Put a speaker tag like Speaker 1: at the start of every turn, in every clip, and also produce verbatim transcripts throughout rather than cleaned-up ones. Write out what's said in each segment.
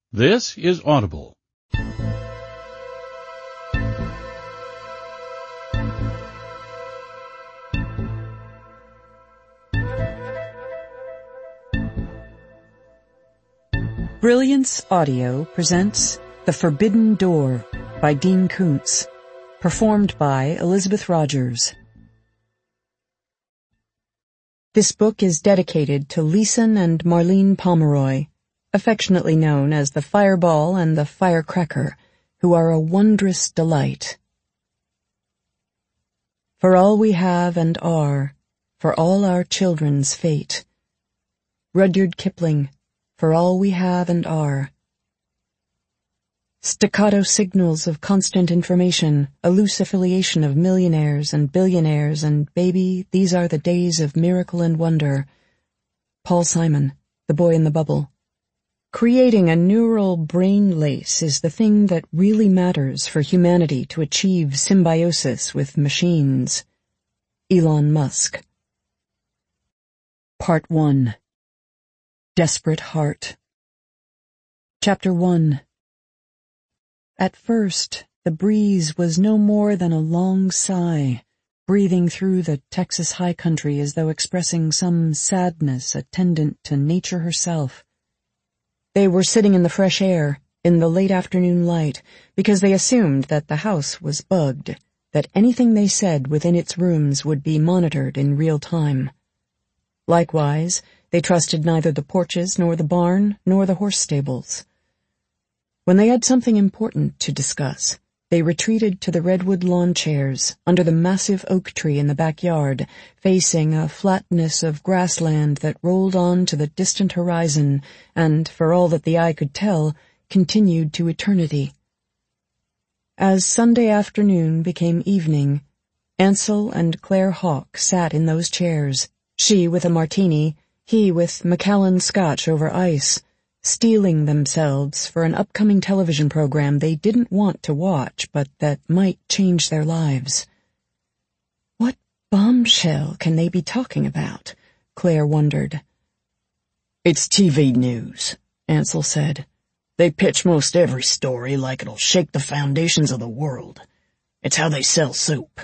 Speaker 1: This is Audible.
Speaker 2: Brilliance Audio presents The Forbidden Door by Dean Koontz, performed by Elizabeth Rogers. This book is dedicated to Leeson and Marlene Pomeroy, affectionately known as the Fireball and the Firecracker, who are a wondrous delight. For all we have and are, for all our children's fate. Rudyard Kipling, For all we have and are. Staccato signals of constant information, a loose affiliation of millionaires and billionaires, and baby, these are the days of miracle and wonder. Paul Simon, The Boy in the Bubble. Creating a neural brain lace is the thing that really matters for humanity to achieve symbiosis with machines. Elon Musk. Part one. Desperate Heart. Chapter one. At first, the breeze was no more than a long sigh, breathing through the Texas high country as though expressing some sadness attendant to nature herself. They were sitting in the fresh air, in the late afternoon light, because they assumed that the house was bugged, that anything they said within its rooms would be monitored in real time. Likewise, they trusted neither the porches nor the barn nor the horse stables. When they had something important to discuss, they retreated to the redwood lawn chairs under the massive oak tree in the backyard, facing a flatness of grassland that rolled on to the distant horizon and, for all that the eye could tell, continued to eternity. As Sunday afternoon became evening, Ansel and Claire Hawk sat in those chairs, she with a martini, he with Macallan Scotch over ice, steeling themselves for an upcoming television program they didn't want to watch, but that might change their lives. What bombshell can they be talking about? Claire wondered.
Speaker 3: It's T V news, Ansel said. They pitch most every story like it'll shake the foundations of the world. It's how they sell soup.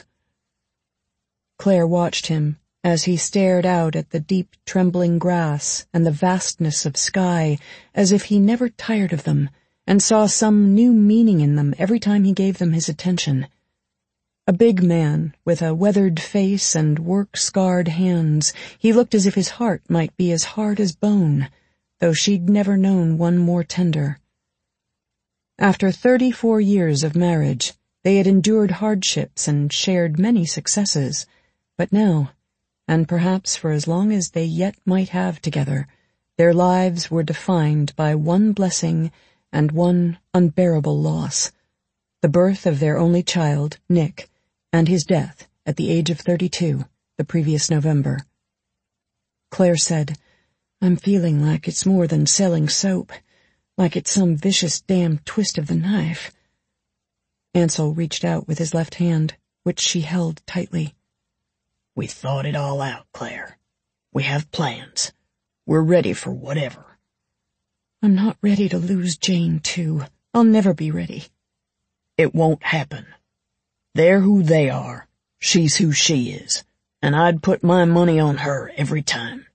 Speaker 2: Claire watched him as he stared out at the deep, trembling grass and the vastness of sky, as if he never tired of them, and saw some new meaning in them every time he gave them his attention. A big man, with a weathered face and work-scarred hands, he looked as if his heart might be as hard as bone, though she'd never known one more tender. After thirty-four years of marriage, they had endured hardships and shared many successes, but now, and perhaps for as long as they yet might have together, their lives were defined by one blessing and one unbearable loss, the birth of their only child, Nick, and his death at the age of thirty-two, the previous November. Claire said, I'm feeling like it's more than selling soap, like it's some vicious damn twist of the knife. Ansel reached out with his left hand, which she held tightly.
Speaker 3: We thought it all out, Claire. We have plans. We're ready for whatever.
Speaker 2: I'm not ready to lose Jane, too. I'll never be ready.
Speaker 3: It won't happen. They're who they are. She's who she is. And I'd put my money on her every time.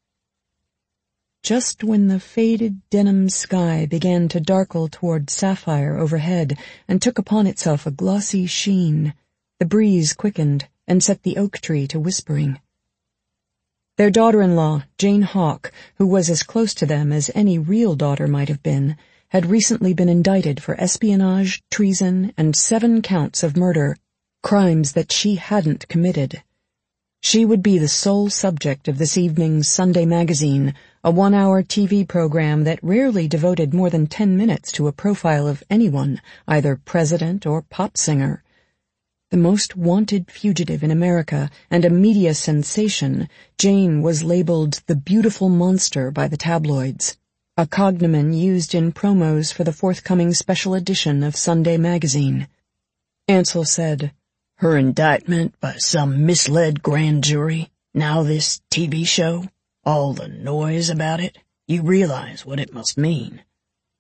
Speaker 2: Just when the faded denim sky began to darkle toward sapphire overhead and took upon itself a glossy sheen, the breeze quickened and set the oak tree to whispering. Their daughter-in-law, Jane Hawk, who was as close to them as any real daughter might have been, had recently been indicted for espionage, treason, and seven counts of murder, crimes that she hadn't committed. She would be the sole subject of this evening's Sunday Magazine, a one-hour T V program that rarely devoted more than ten minutes to a profile of anyone, either president or pop singer. The most wanted fugitive in America and a media sensation, Jane was labeled the beautiful monster by the tabloids, a cognomen used in promos for the forthcoming special edition of Sunday Magazine. Ansel said,
Speaker 3: Her indictment by some misled grand jury, now this T V show, all the noise about it, you realize what it must mean.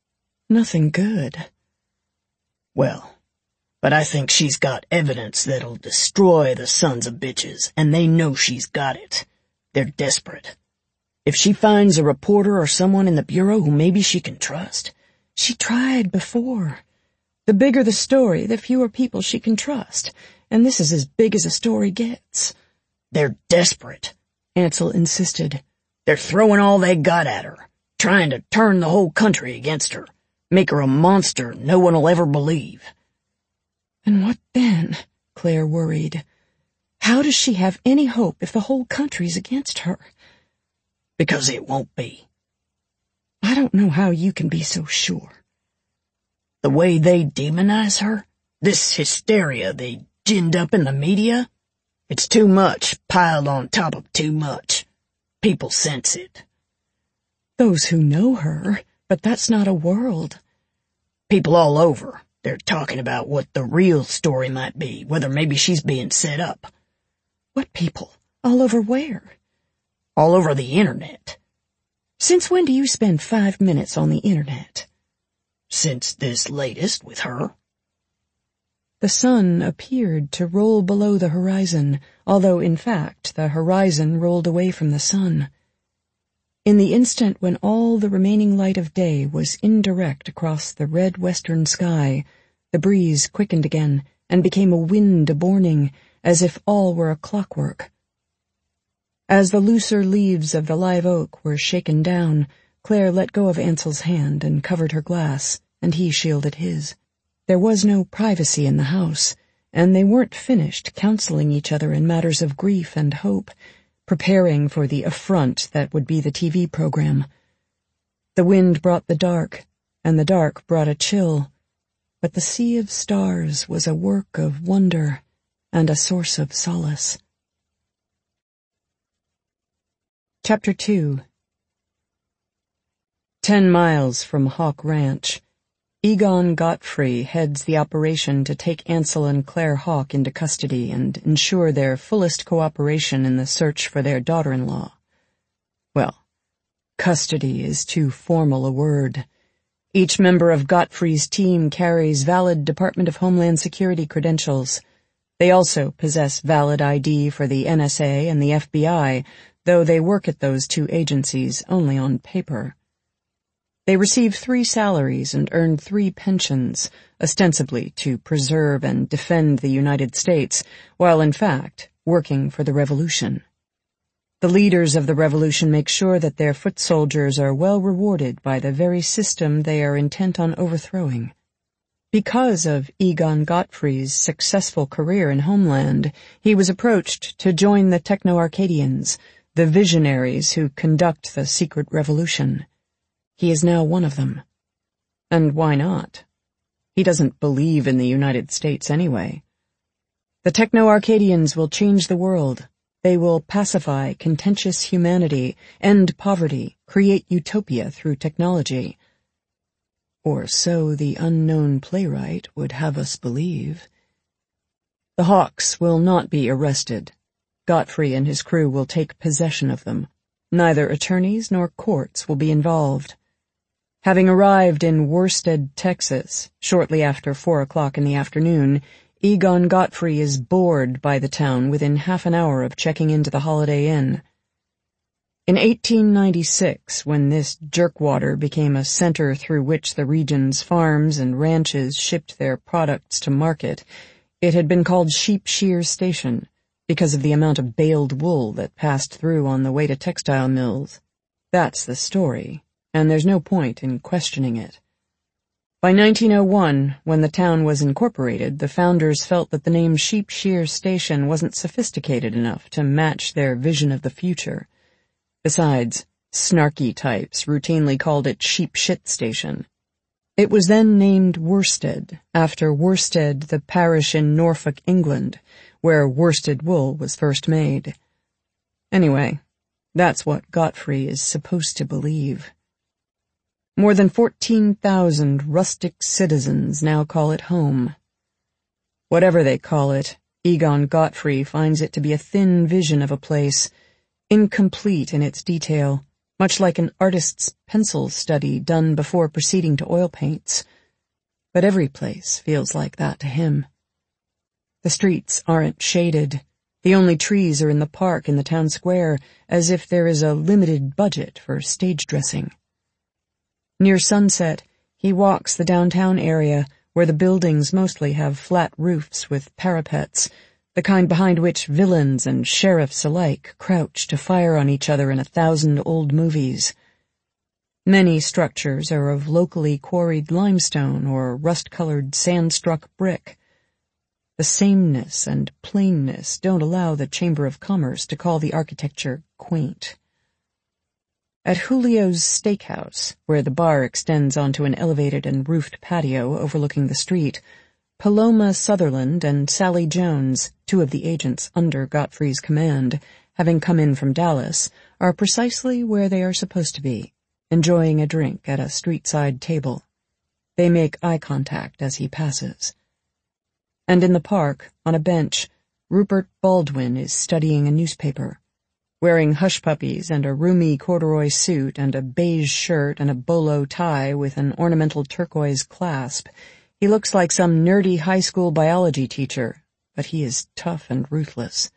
Speaker 2: Nothing good.
Speaker 3: Well, but I think she's got evidence that'll destroy the sons of bitches, and they know she's got it. They're desperate. If she finds a reporter or someone in the Bureau who maybe she can trust.
Speaker 2: She tried before. The bigger the story, the fewer people she can trust, and this is as big as a story gets.
Speaker 3: They're desperate,
Speaker 2: Ansel insisted.
Speaker 3: They're throwing all they got at her, trying to turn the whole country against her, make her a monster no one will ever believe.
Speaker 2: And what then? Claire worried. How does she have any hope if the whole country's against her?
Speaker 3: Because it won't be.
Speaker 2: I don't know how you can be so sure.
Speaker 3: The way they demonize her, this hysteria they ginned up in the media, it's too much piled on top of too much. People sense it.
Speaker 2: Those who know her, but that's not a world.
Speaker 3: People all over. They're talking about what the real story might be, whether maybe she's being set up.
Speaker 2: What people? All over where?
Speaker 3: All over the internet.
Speaker 2: Since when do you spend five minutes on the internet?
Speaker 3: Since this latest with her.
Speaker 2: The sun appeared to roll below the horizon, although in fact the horizon rolled away from the sun. In the instant when all the remaining light of day was indirect across the red western sky, the breeze quickened again and became a wind a-borning, as if all were a clockwork. As the looser leaves of the live oak were shaken down, Claire let go of Ansel's hand and covered her glass, and he shielded his. There was no privacy in the house, and they weren't finished counseling each other in matters of grief and hope, preparing for the affront that would be the T V program. The wind brought the dark, and the dark brought a chill, but the sea of stars was a work of wonder and a source of solace. Chapter two. Ten miles from Hawk Ranch, Egon Godfrey heads the operation to take Ansel and Claire Hawk into custody and ensure their fullest cooperation in the search for their daughter-in-law. Well, custody is too formal a word. Each member of Godfrey's team carries valid Department of Homeland Security credentials. They also possess valid I D for the N S A and the F B I, though they work at those two agencies only on paper. They received three salaries and earned three pensions, ostensibly to preserve and defend the United States, while in fact working for the revolution. The leaders of the revolution make sure that their foot soldiers are well rewarded by the very system they are intent on overthrowing. Because of Egon Godfrey's successful career in Homeland, he was approached to join the Techno-Arcadians, the visionaries who conduct the secret revolution. He is now one of them. And why not? He doesn't believe in the United States anyway. The Techno-Arcadians will change the world. They will pacify contentious humanity, end poverty, create utopia through technology. Or so the unknown playwright would have us believe. The Hawks will not be arrested. Godfrey and his crew will take possession of them. Neither attorneys nor courts will be involved. Having arrived in Worsted, Texas, shortly after four o'clock in the afternoon, Egon Godfrey is bored by the town within half an hour of checking into the Holiday Inn. In eighteen ninety-six, when this jerkwater became a center through which the region's farms and ranches shipped their products to market, it had been called Sheep Shear Station, because of the amount of baled wool that passed through on the way to textile mills. That's the story, and there's no point in questioning it. By nineteen oh one, when the town was incorporated, the founders felt that the name Sheep Shear Station wasn't sophisticated enough to match their vision of the future. Besides, snarky types routinely called it Sheep Shit Station. It was then named Worsted, after Worsted, the parish in Norfolk, England, where worsted wool was first made. Anyway, that's what Godfrey is supposed to believe. More than fourteen thousand rustic citizens now call it home. Whatever they call it, Egon Godfrey finds it to be a thin vision of a place, incomplete in its detail, much like an artist's pencil study done before proceeding to oil paints. But every place feels like that to him. The streets aren't shaded. The only trees are in the park in the town square, as if there is a limited budget for stage dressing. Near sunset, he walks the downtown area, where the buildings mostly have flat roofs with parapets, the kind behind which villains and sheriffs alike crouch to fire on each other in a thousand old movies. Many structures are of locally quarried limestone or rust-colored sand-struck brick. The sameness and plainness don't allow the Chamber of Commerce to call the architecture quaint. At Julio's Steakhouse, where the bar extends onto an elevated and roofed patio overlooking the street, Paloma Sutherland and Sally Jones, two of the agents under Godfrey's command, having come in from Dallas, are precisely where they are supposed to be, enjoying a drink at a street-side table. They make eye contact as he passes. And in the park, on a bench, Rupert Baldwin is studying a newspaper. Wearing hush-puppies and a roomy corduroy suit and a beige shirt and a bolo tie with an ornamental turquoise clasp, he looks like some nerdy high school biology teacher, but he is tough and ruthless.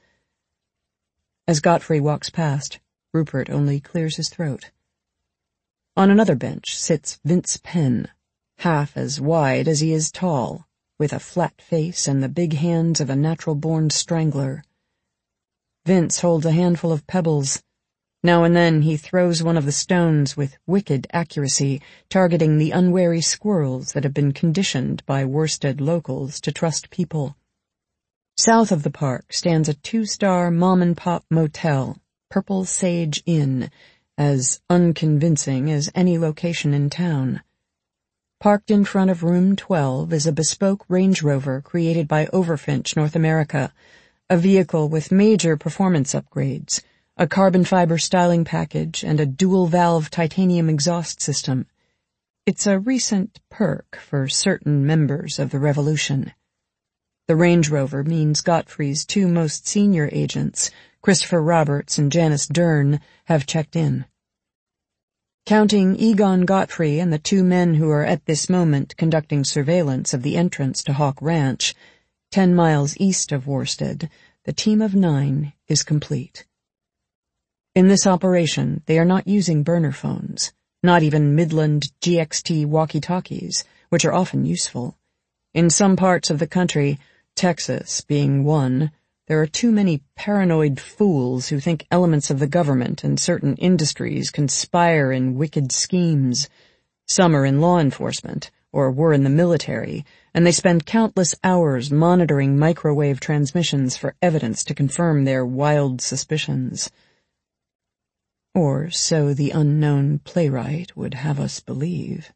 Speaker 2: As Godfrey walks past, Rupert only clears his throat. On another bench sits Vince Penn, half as wide as he is tall, with a flat face and the big hands of a natural-born strangler. Vince holds a handful of pebbles. Now and then he throws one of the stones with wicked accuracy, targeting the unwary squirrels that have been conditioned by Worsted locals to trust people. South of the park stands a two-star mom-and-pop motel, Purple Sage Inn, as unconvincing as any location in town. Parked in front of room twelve is a bespoke Range Rover created by Overfinch North America, a vehicle with major performance upgrades, a carbon fiber styling package, and a dual-valve titanium exhaust system. It's a recent perk for certain members of the Revolution. The Range Rover means Godfrey's two most senior agents, Christopher Roberts and Janice Dern, have checked in. Counting Egon Godfrey and the two men who are at this moment conducting surveillance of the entrance to Hawk Ranch, ten miles east of Worsted, the team of nine is complete. In this operation, they are not using burner phones, not even Midland G X T walkie-talkies, which are often useful. In some parts of the country, Texas being one, there are too many paranoid fools who think elements of the government and certain industries conspire in wicked schemes. Some are in law enforcement, or were in the military, and they spend countless hours monitoring microwave transmissions for evidence to confirm their wild suspicions. Or so the unknown playwright would have us believe.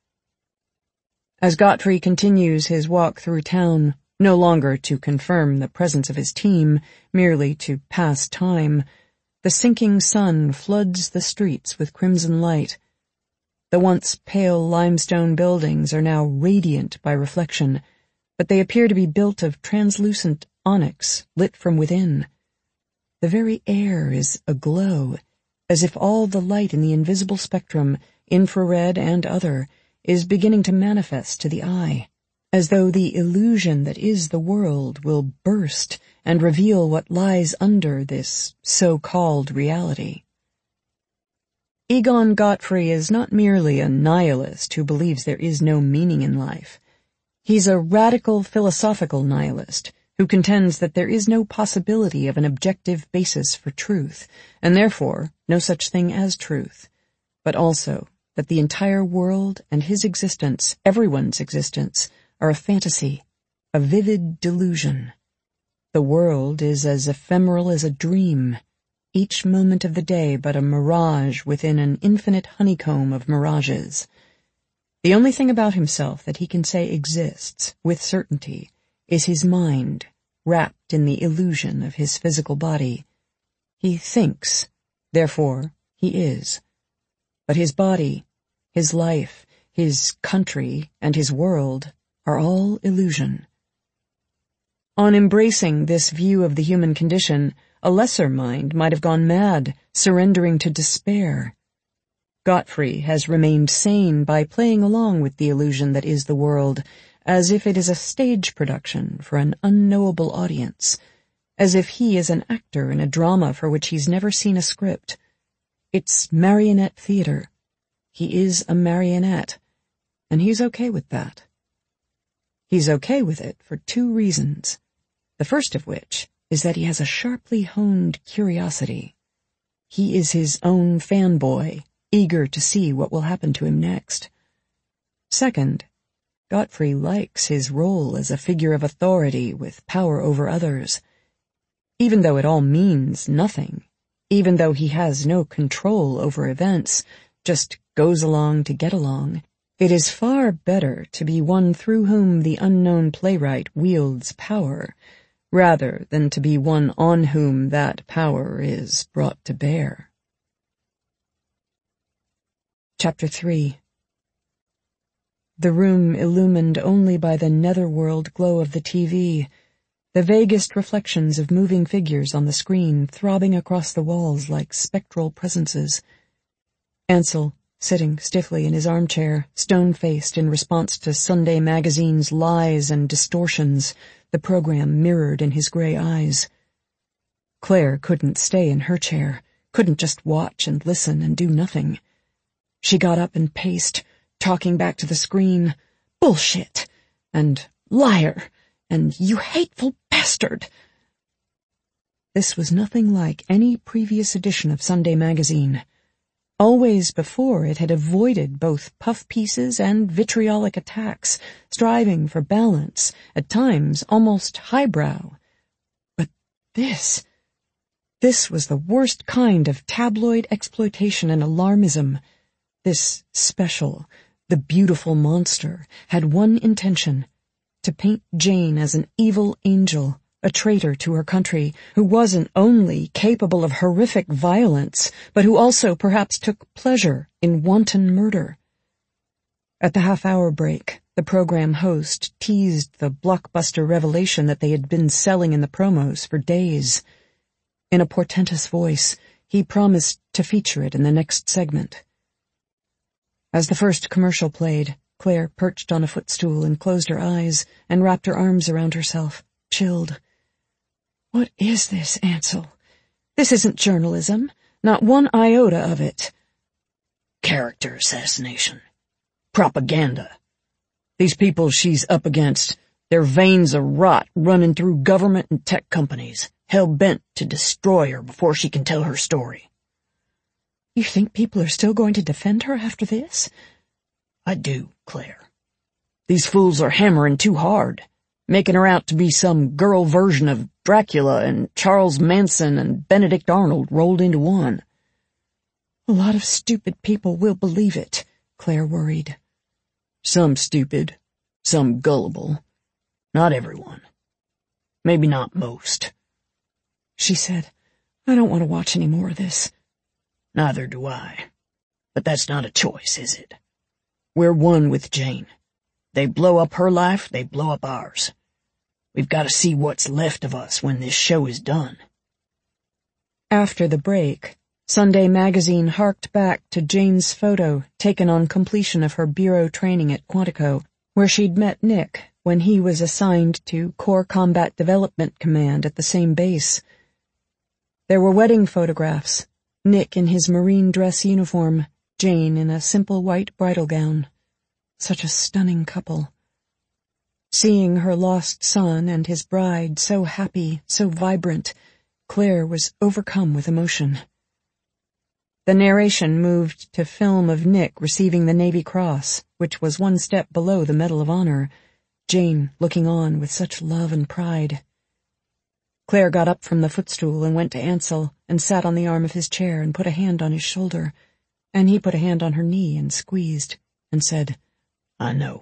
Speaker 2: As Godfrey continues his walk through town, no longer to confirm the presence of his team, merely to pass time, the sinking sun floods the streets with crimson light. The once pale limestone buildings are now radiant by reflection, but they appear to be built of translucent onyx lit from within. The very air is aglow, as if all the light in the invisible spectrum, infrared and other, is beginning to manifest to the eye, as though the illusion that is the world will burst and reveal what lies under this so-called reality. Egon Godfrey is not merely a nihilist who believes there is no meaning in life. He's a radical philosophical nihilist who contends that there is no possibility of an objective basis for truth, and therefore no such thing as truth, but also that the entire world and his existence, everyone's existence, are a fantasy, a vivid delusion. The world is as ephemeral as a dream, each moment of the day but a mirage within an infinite honeycomb of mirages. The only thing about himself that he can say exists, with certainty, is his mind, wrapped in the illusion of his physical body. He thinks, therefore he is. But his body, his life, his country, and his world are all illusion. On embracing this view of the human condition, a lesser mind might have gone mad, surrendering to despair. Godfrey has remained sane by playing along with the illusion that is the world, as if it is a stage production for an unknowable audience, as if he is an actor in a drama for which he's never seen a script. It's marionette theater. He is a marionette, and he's okay with that. He's okay with it for two reasons, the first of which is that he has a sharply honed curiosity. He is his own fanboy, eager to see what will happen to him next. Second, Godfrey likes his role as a figure of authority with power over others. Even though it all means nothing, even though he has no control over events, just goes along to get along, it is far better to be one through whom the unknown playwright wields power, rather than to be one on whom that power is brought to bear. Chapter three. The room illumined only by the netherworld glow of the T V, the vaguest reflections of moving figures on the screen throbbing across the walls like spectral presences. Ansel, sitting stiffly in his armchair, stone-faced in response to Sunday Magazine's lies and distortions, the program mirrored in his gray eyes. Claire couldn't stay in her chair, couldn't just watch and listen and do nothing. She got up and paced, talking back to the screen, "Bullshit!" and "Liar!" and "You hateful bastard!" This was nothing like any previous edition of Sunday Magazine. Always before it had avoided both puff pieces and vitriolic attacks, striving for balance, at times almost highbrow. But this, this was the worst kind of tabloid exploitation and alarmism. This special, the beautiful monster, had one intention: to paint Jane as an evil angel, a traitor to her country, who wasn't only capable of horrific violence, but who also perhaps took pleasure in wanton murder. At the half-hour break, the program host teased the blockbuster revelation that they had been selling in the promos for days. In a portentous voice, he promised to feature it in the next segment. As the first commercial played, Claire perched on a footstool and closed her eyes and wrapped her arms around herself, chilled. "What is this, Ansel? This isn't journalism, not one iota of it."
Speaker 3: Character assassination. Propaganda. These people she's up against, their veins of rot running through government and tech companies, hell-bent to destroy her before she can tell her story.
Speaker 2: You think people are still going to defend her after this?
Speaker 3: I do, Claire. These fools are hammering too hard, making her out to be some girl version of Dracula and Charles Manson and Benedict Arnold rolled into one.
Speaker 2: A lot of stupid people will believe it, Claire worried.
Speaker 3: Some stupid, some gullible. Not everyone. Maybe not most.
Speaker 2: She said, "I don't want to watch any more of this."
Speaker 3: Neither do I. But that's not a choice, is it? We're one with Jane. They blow up her life, they blow up ours. We've got to see what's left of us when this show is done.
Speaker 2: After the break, Sunday Magazine harked back to Jane's photo taken on completion of her bureau training at Quantico, where she'd met Nick when he was assigned to Corps Combat Development Command at the same base. There were wedding photographs, Nick in his marine dress uniform, Jane in a simple white bridal gown. Such a stunning couple. Seeing her lost son and his bride so happy, so vibrant, Claire was overcome with emotion. The narration moved to film of Nick receiving the Navy Cross, which was one step below the Medal of Honor, Jane looking on with such love and pride. Claire got up from the footstool and went to Ansel and sat on the arm of his chair and put a hand on his shoulder, and he put a hand on her knee and squeezed, and said,
Speaker 3: "I know."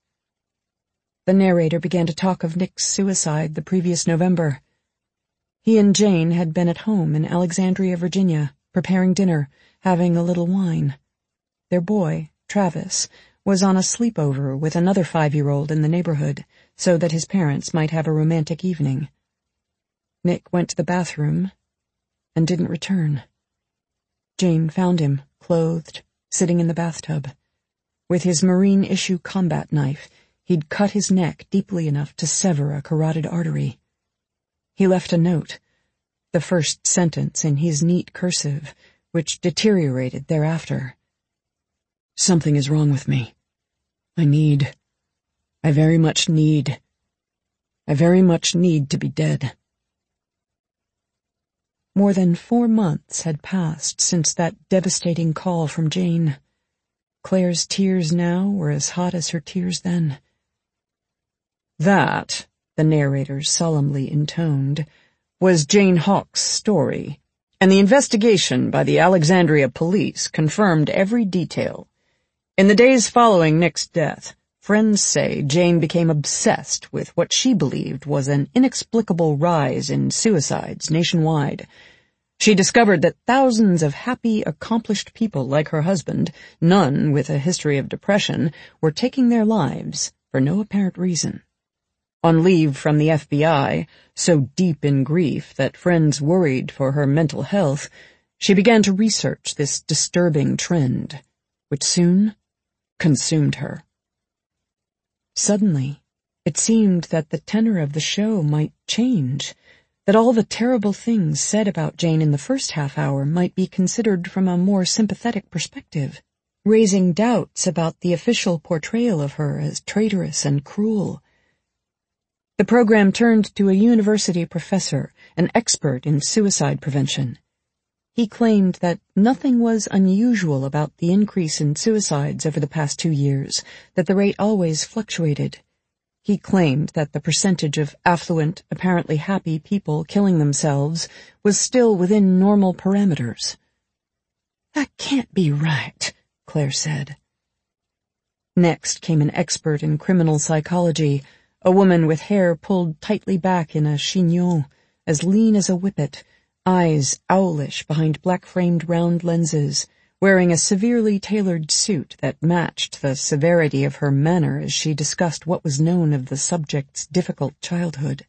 Speaker 2: The narrator began to talk of Nick's suicide the previous November. He and Jane had been at home in Alexandria, Virginia, preparing dinner, having a little wine. Their boy, Travis, was on a sleepover with another five-year-old in the neighborhood, so that his parents might have a romantic evening. Nick went to the bathroom and didn't return. Jane found him, clothed, sitting in the bathtub. With his Marine-issue combat knife, he'd cut his neck deeply enough to sever a carotid artery. He left a note, the first sentence in his neat cursive, which deteriorated thereafter. Something is wrong with me. I need, I very much need, I very much need to be dead. More than four months had passed since that devastating call from Jane. Claire's tears now were as hot as her tears then. That, the narrator solemnly intoned, was Jane Hawkes' story, and the investigation by the Alexandria police confirmed every detail. In the days following Nick's death, friends say Jane became obsessed with what she believed was an inexplicable rise in suicides nationwide. She discovered that thousands of happy, accomplished people like her husband, none with a history of depression, were taking their lives for no apparent reason. On leave from the F B I, so deep in grief that friends worried for her mental health, she began to research this disturbing trend, which soon consumed her. Suddenly, it seemed that the tenor of the show might change, that all the terrible things said about Jane in the first half hour might be considered from a more sympathetic perspective, raising doubts about the official portrayal of her as traitorous and cruel. The program turned to a university professor, an expert in suicide prevention. He claimed that nothing was unusual about the increase in suicides over the past two years, that the rate always fluctuated. He claimed that the percentage of affluent, apparently happy people killing themselves was still within normal parameters. "That can't be right," Claire said. Next came an expert in criminal psychology, a woman with hair pulled tightly back in a chignon, as lean as a whippet, eyes owlish behind black-framed round lenses, wearing a severely tailored suit that matched the severity of her manner as she discussed what was known of the subject's difficult childhood.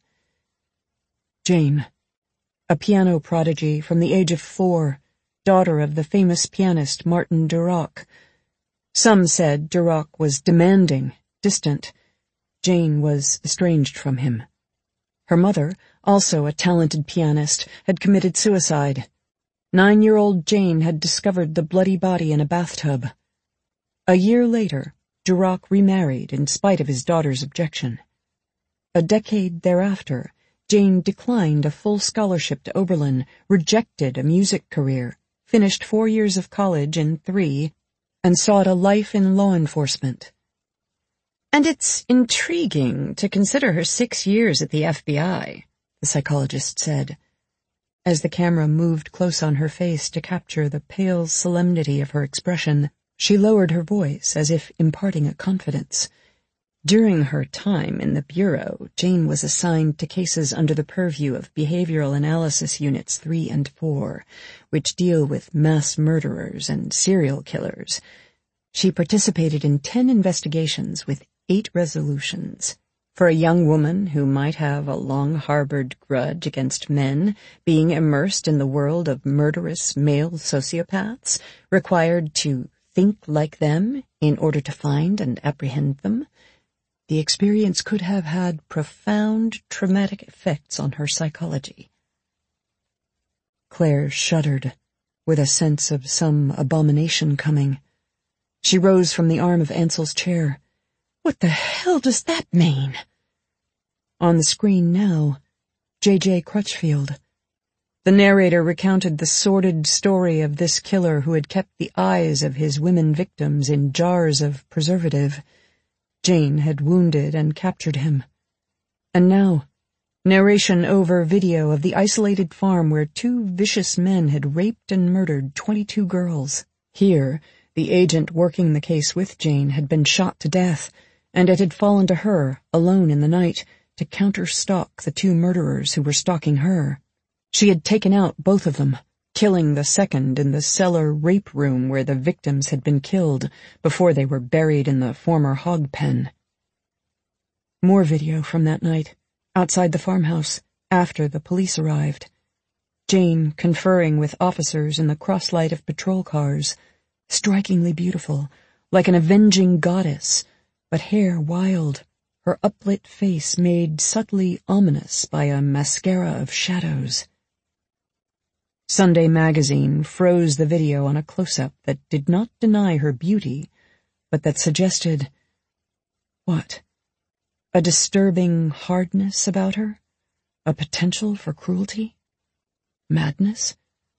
Speaker 2: Jane, a piano prodigy from the age of four, daughter of the famous pianist Martin Duroc. Some said Duroc was demanding, distant. Jane was estranged from him. Her mother, also a talented pianist, had committed suicide. Nine-year-old Jane had discovered the bloody body in a bathtub. A year later, Duroc remarried in spite of his daughter's objection. A decade thereafter, Jane declined a full scholarship to Oberlin, rejected a music career, finished four years of college in three, and sought a life in law enforcement. "And it's intriguing to consider her six years at the F B I, the psychologist said. As the camera moved close on her face to capture the pale solemnity of her expression, she lowered her voice as if imparting a confidence. During her time in the Bureau, Jane was assigned to cases under the purview of Behavioral Analysis Units three and four, which deal with mass murderers and serial killers. She participated in ten investigations with eight resolutions. For a young woman who might have a long-harbored grudge against men, being immersed in the world of murderous male sociopaths, required to think like them in order to find and apprehend them, the experience could have had profound traumatic effects on her psychology. Claire shuddered, with a sense of some abomination coming. She rose from the arm of Ansel's chair. "What the hell does that mean?" On the screen now, J J Crutchfield. The narrator recounted the sordid story of this killer who had kept the eyes of his women victims in jars of preservative. Jane had wounded and captured him. And now, narration over video of the isolated farm where two vicious men had raped and murdered twenty-two girls. Here, the agent working the case with Jane had been shot to death, and it had fallen to her, alone in the night, to counter-stalk the two murderers who were stalking her. She had taken out both of them, killing the second in the cellar rape room where the victims had been killed before they were buried in the former hog pen. More video from that night, outside the farmhouse, after the police arrived. Jane conferring with officers in the crosslight of patrol cars, strikingly beautiful, like an avenging goddess, but hair wild, her uplit face made subtly ominous by a mascara of shadows. Sunday Magazine froze the video on a close-up that did not deny her beauty, but that suggested, what? A disturbing hardness about her? A potential for cruelty? Madness?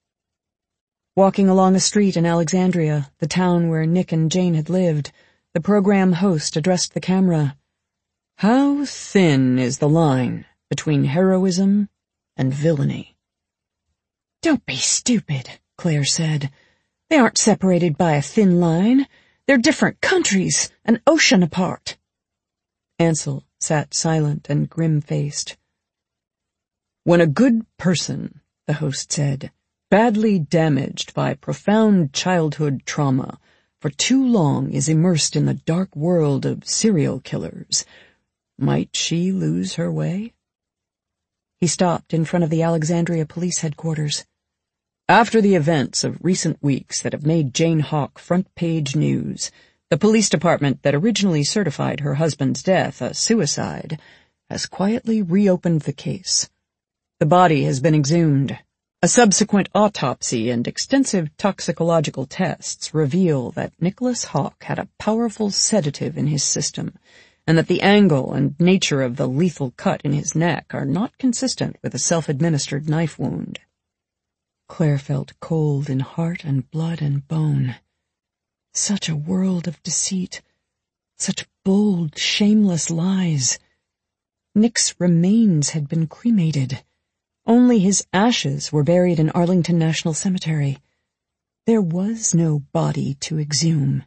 Speaker 2: Walking along a street in Alexandria, the town where Nick and Jane had lived, the program host addressed the camera. How thin is the line between heroism and villainy? Don't be stupid, Claire said. They aren't separated by a thin line. They're different countries, an ocean apart. Ansel sat silent and grim-faced. When a good person, the host said, badly damaged by profound childhood trauma, for too long is immersed in the dark world of serial killers, might she lose her way? He stopped in front of the Alexandria Police Headquarters. After the events of recent weeks that have made Jane Hawk front-page news, the police department that originally certified her husband's death a suicide has quietly reopened the case. The body has been exhumed. A subsequent autopsy and extensive toxicological tests reveal that Nicholas Hawk had a powerful sedative in his system, and that the angle and nature of the lethal cut in his neck are not consistent with a self-administered knife wound. Claire felt cold in heart and blood and bone. Such a world of deceit, such bold, shameless lies. Nick's remains had been cremated. Only his ashes were buried in Arlington National Cemetery. There was no body to exhume.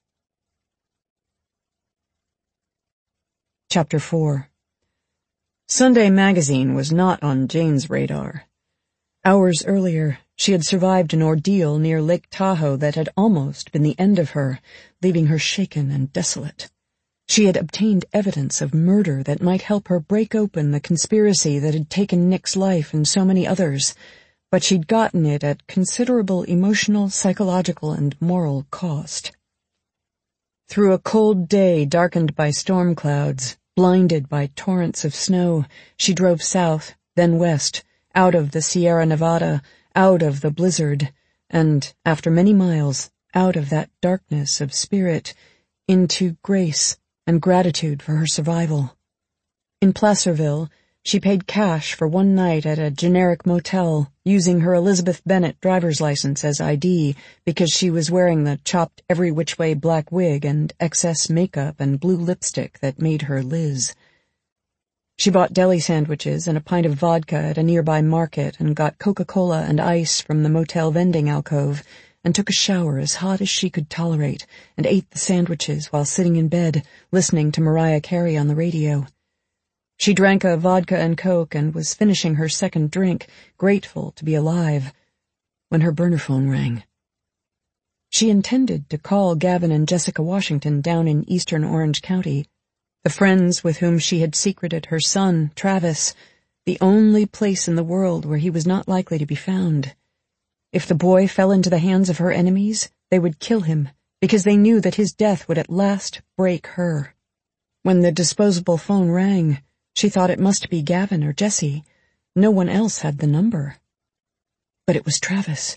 Speaker 2: Chapter four. Sunday Magazine was not on Jane's radar. Hours earlier, she had survived an ordeal near Lake Tahoe that had almost been the end of her, leaving her shaken and desolate. She had obtained evidence of murder that might help her break open the conspiracy that had taken Nick's life and so many others, but she'd gotten it at considerable emotional, psychological, and moral cost. Through a cold day darkened by storm clouds, blinded by torrents of snow, she drove south, then west, out of the Sierra Nevada, out of the blizzard, and, after many miles, out of that darkness of spirit, into grace and gratitude for her survival. In Placerville, she paid cash for one night at a generic motel, using her Elizabeth Bennet driver's license as I D because she was wearing the chopped every-which-way black wig and excess makeup and blue lipstick that made her Liz. She bought deli sandwiches and a pint of vodka at a nearby market and got Coca-Cola and ice from the motel vending alcove and took a shower as hot as she could tolerate and ate the sandwiches while sitting in bed, listening to Mariah Carey on the radio. She drank a vodka and Coke and was finishing her second drink, grateful to be alive, when her burner phone rang. She intended to call Gavin and Jessica Washington down in eastern Orange County, the friends with whom she had secreted her son, Travis, the only place in the world where he was not likely to be found. If the boy fell into the hands of her enemies, they would kill him, because they knew that his death would at last break her. When the disposable phone rang, she thought it must be Gavin or Jessie. No one else had the number. But it was Travis.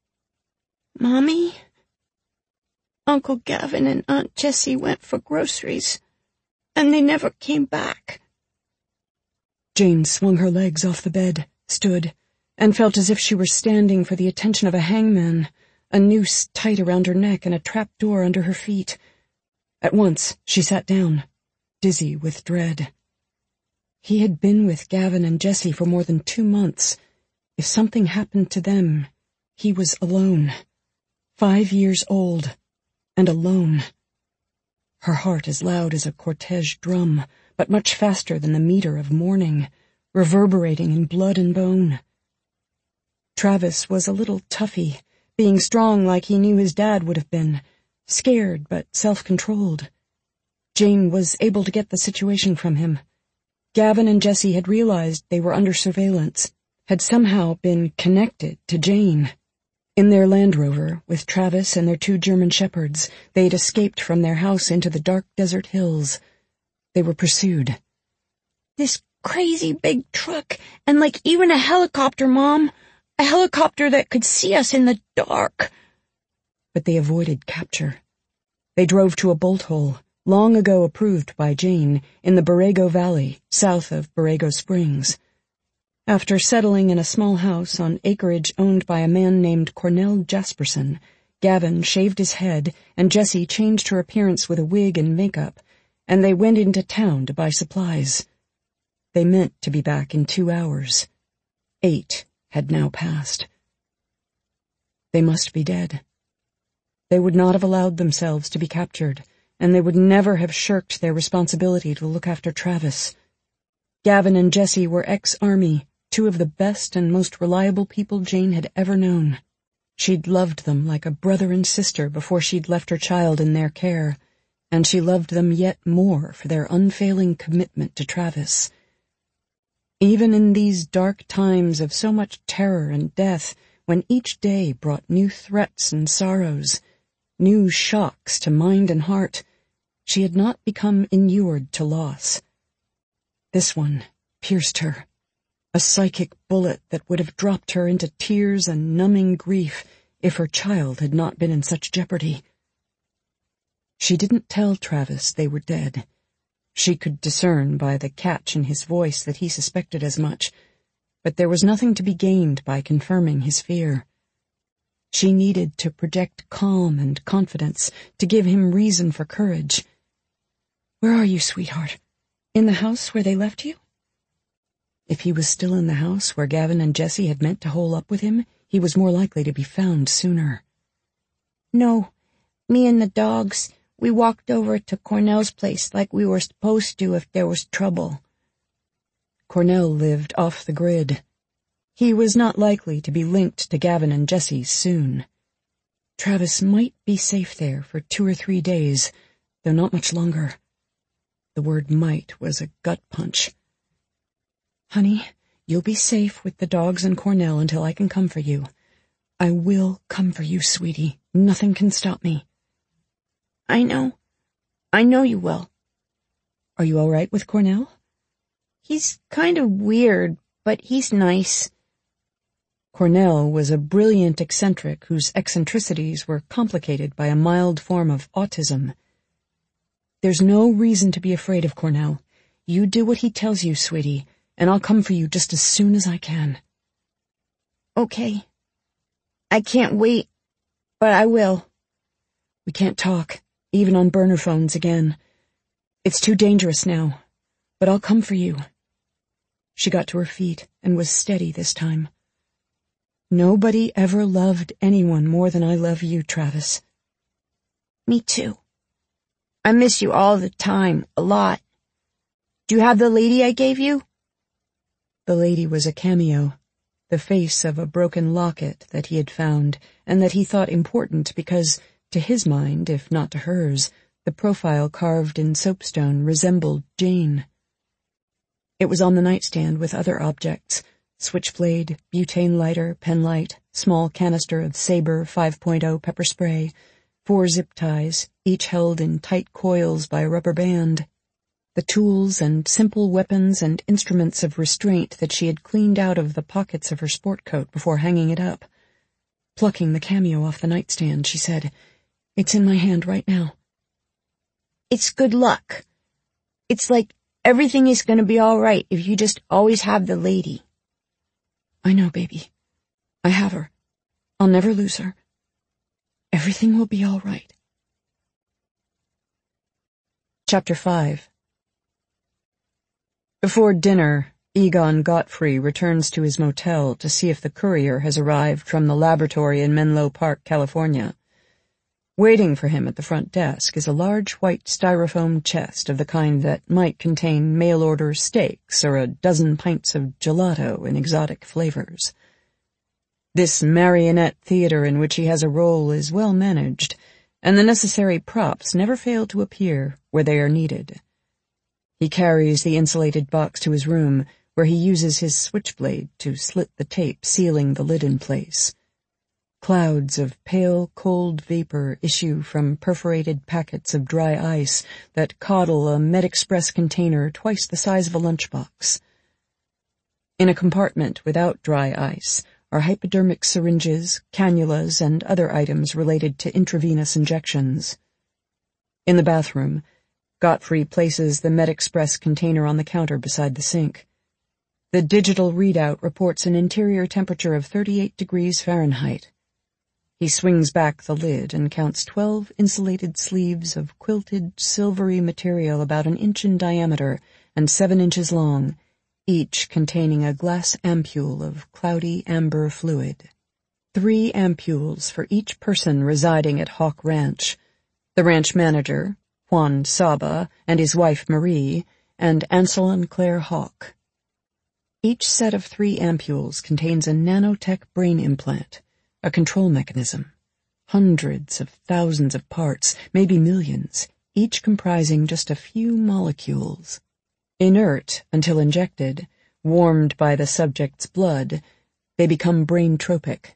Speaker 1: Mommy? Uncle Gavin and Aunt Jessie went for groceries, and they never came back.
Speaker 2: Jane swung her legs off the bed, stood, and felt as if she were standing for the attention of a hangman, a noose tight around her neck and a trap door under her feet. At once, she sat down, dizzy with dread. He had been with Gavin and Jessie for more than two months. If something happened to them, he was alone. Five years old, and alone. Her heart as loud as a cortege drum, but much faster than the meter of mourning, reverberating in blood and bone. Travis was a little toughy, being strong like he knew his dad would have been, scared but self-controlled. Jane was able to get the situation from him. Gavin and Jessie had realized they were under surveillance, had somehow been connected to Jane. In their Land Rover, with Travis and their two German shepherds, they'd escaped from their house into the dark desert hills. They were pursued.
Speaker 1: This crazy big truck, and like even a helicopter, Mom. A helicopter that could see us in the dark.
Speaker 2: But they avoided capture. They drove to a bolt hole, long ago approved by Jane, in the Borrego Valley, south of Borrego Springs. After settling in a small house on acreage owned by a man named Cornell Jasperson, Gavin shaved his head and Jessie changed her appearance with a wig and makeup, and they went into town to buy supplies. They meant to be back in two hours. Eight had now passed. They must be dead. They would not have allowed themselves to be captured, and they would never have shirked their responsibility to look after Travis. Gavin and Jessie were ex-Army, two of the best and most reliable people Jane had ever known. She'd loved them like a brother and sister before she'd left her child in their care, and she loved them yet more for their unfailing commitment to Travis. Even in these dark times of so much terror and death, when each day brought new threats and sorrows, new shocks to mind and heart, she had not become inured to loss. This one pierced her, a psychic bullet that would have dropped her into tears and numbing grief if her child had not been in such jeopardy. She didn't tell Travis they were dead. She could discern by the catch in his voice that he suspected as much, but there was nothing to be gained by confirming his fear. She needed to project calm and confidence, to give him reason for courage. "Where are you, sweetheart? In the house where they left you?" If he was still in the house where Gavin and Jessie had meant to hole up with him, he was more likely to be found sooner.
Speaker 1: "No, me and the dogs, we walked over to Cornell's place like we were supposed to if there was trouble."
Speaker 2: Cornell lived off the grid. He was not likely to be linked to Gavin and Jessie soon. Travis might be safe there for two or three days, though not much longer. The word might was a gut punch. "Honey, you'll be safe with the dogs and Cornell until I can come for you. I will come for you, sweetie. Nothing can stop me."
Speaker 1: "I know. I know you will."
Speaker 2: "Are you all right with Cornell?"
Speaker 1: "He's kind of weird, but he's nice."
Speaker 2: Cornell was a brilliant eccentric whose eccentricities were complicated by a mild form of autism. "There's no reason to be afraid of Cornell. You do what he tells you, sweetie, and I'll come for you just as soon as I can."
Speaker 1: "Okay. I can't wait, but I will."
Speaker 2: "We can't talk, even on burner phones again. It's too dangerous now, but I'll come for you." She got to her feet and was steady this time. "Nobody ever loved anyone more than I love you, Travis."
Speaker 1: "Me too. I miss you all the time, a lot. Do you have the lady I gave you?"
Speaker 2: The lady was a cameo, the face of a broken locket that he had found and that he thought important because, to his mind, if not to hers, the profile carved in soapstone resembled Jane. It was on the nightstand with other objects, switchblade, butane lighter, penlight, small canister of Sabre five point oh pepper spray, four zip ties, each held in tight coils by a rubber band. The tools and simple weapons and instruments of restraint that she had cleaned out of the pockets of her sport coat before hanging it up. Plucking the cameo off the nightstand, she said, "It's in my hand right now."
Speaker 1: "It's good luck. It's like everything is going to be all right if you just always have the lady."
Speaker 2: "I know, baby. I have her. I'll never lose her. Everything will be all right." Chapter five. Before dinner, Egon Godfrey returns to his motel to see if the courier has arrived from the laboratory in Menlo Park, California. Waiting for him at the front desk is a large white styrofoam chest of the kind that might contain mail-order steaks or a dozen pints of gelato in exotic flavors. This marionette theater in which he has a role is well managed, and the necessary props never fail to appear where they are needed. He carries the insulated box to his room, where he uses his switchblade to slit the tape sealing the lid in place. Clouds of pale, cold vapor issue from perforated packets of dry ice that coddle a MedExpress container twice the size of a lunchbox. In a compartment without dry ice are hypodermic syringes, cannulas, and other items related to intravenous injections. In the bathroom, Godfrey places the MedExpress container on the counter beside the sink. The digital readout reports an interior temperature of thirty-eight degrees Fahrenheit. He swings back the lid and counts twelve insulated sleeves of quilted, silvery material about an inch in diameter and seven inches long, each containing a glass ampule of cloudy amber fluid. Three ampules for each person residing at Hawk Ranch: the ranch manager, Juan Saba, and his wife Marie, and Ansel and Claire Hawk. Each set of three ampules contains a nanotech brain implant, a control mechanism, hundreds of thousands of parts, maybe millions, each comprising just a few molecules. Inert until injected, warmed by the subject's blood, they become brain-tropic.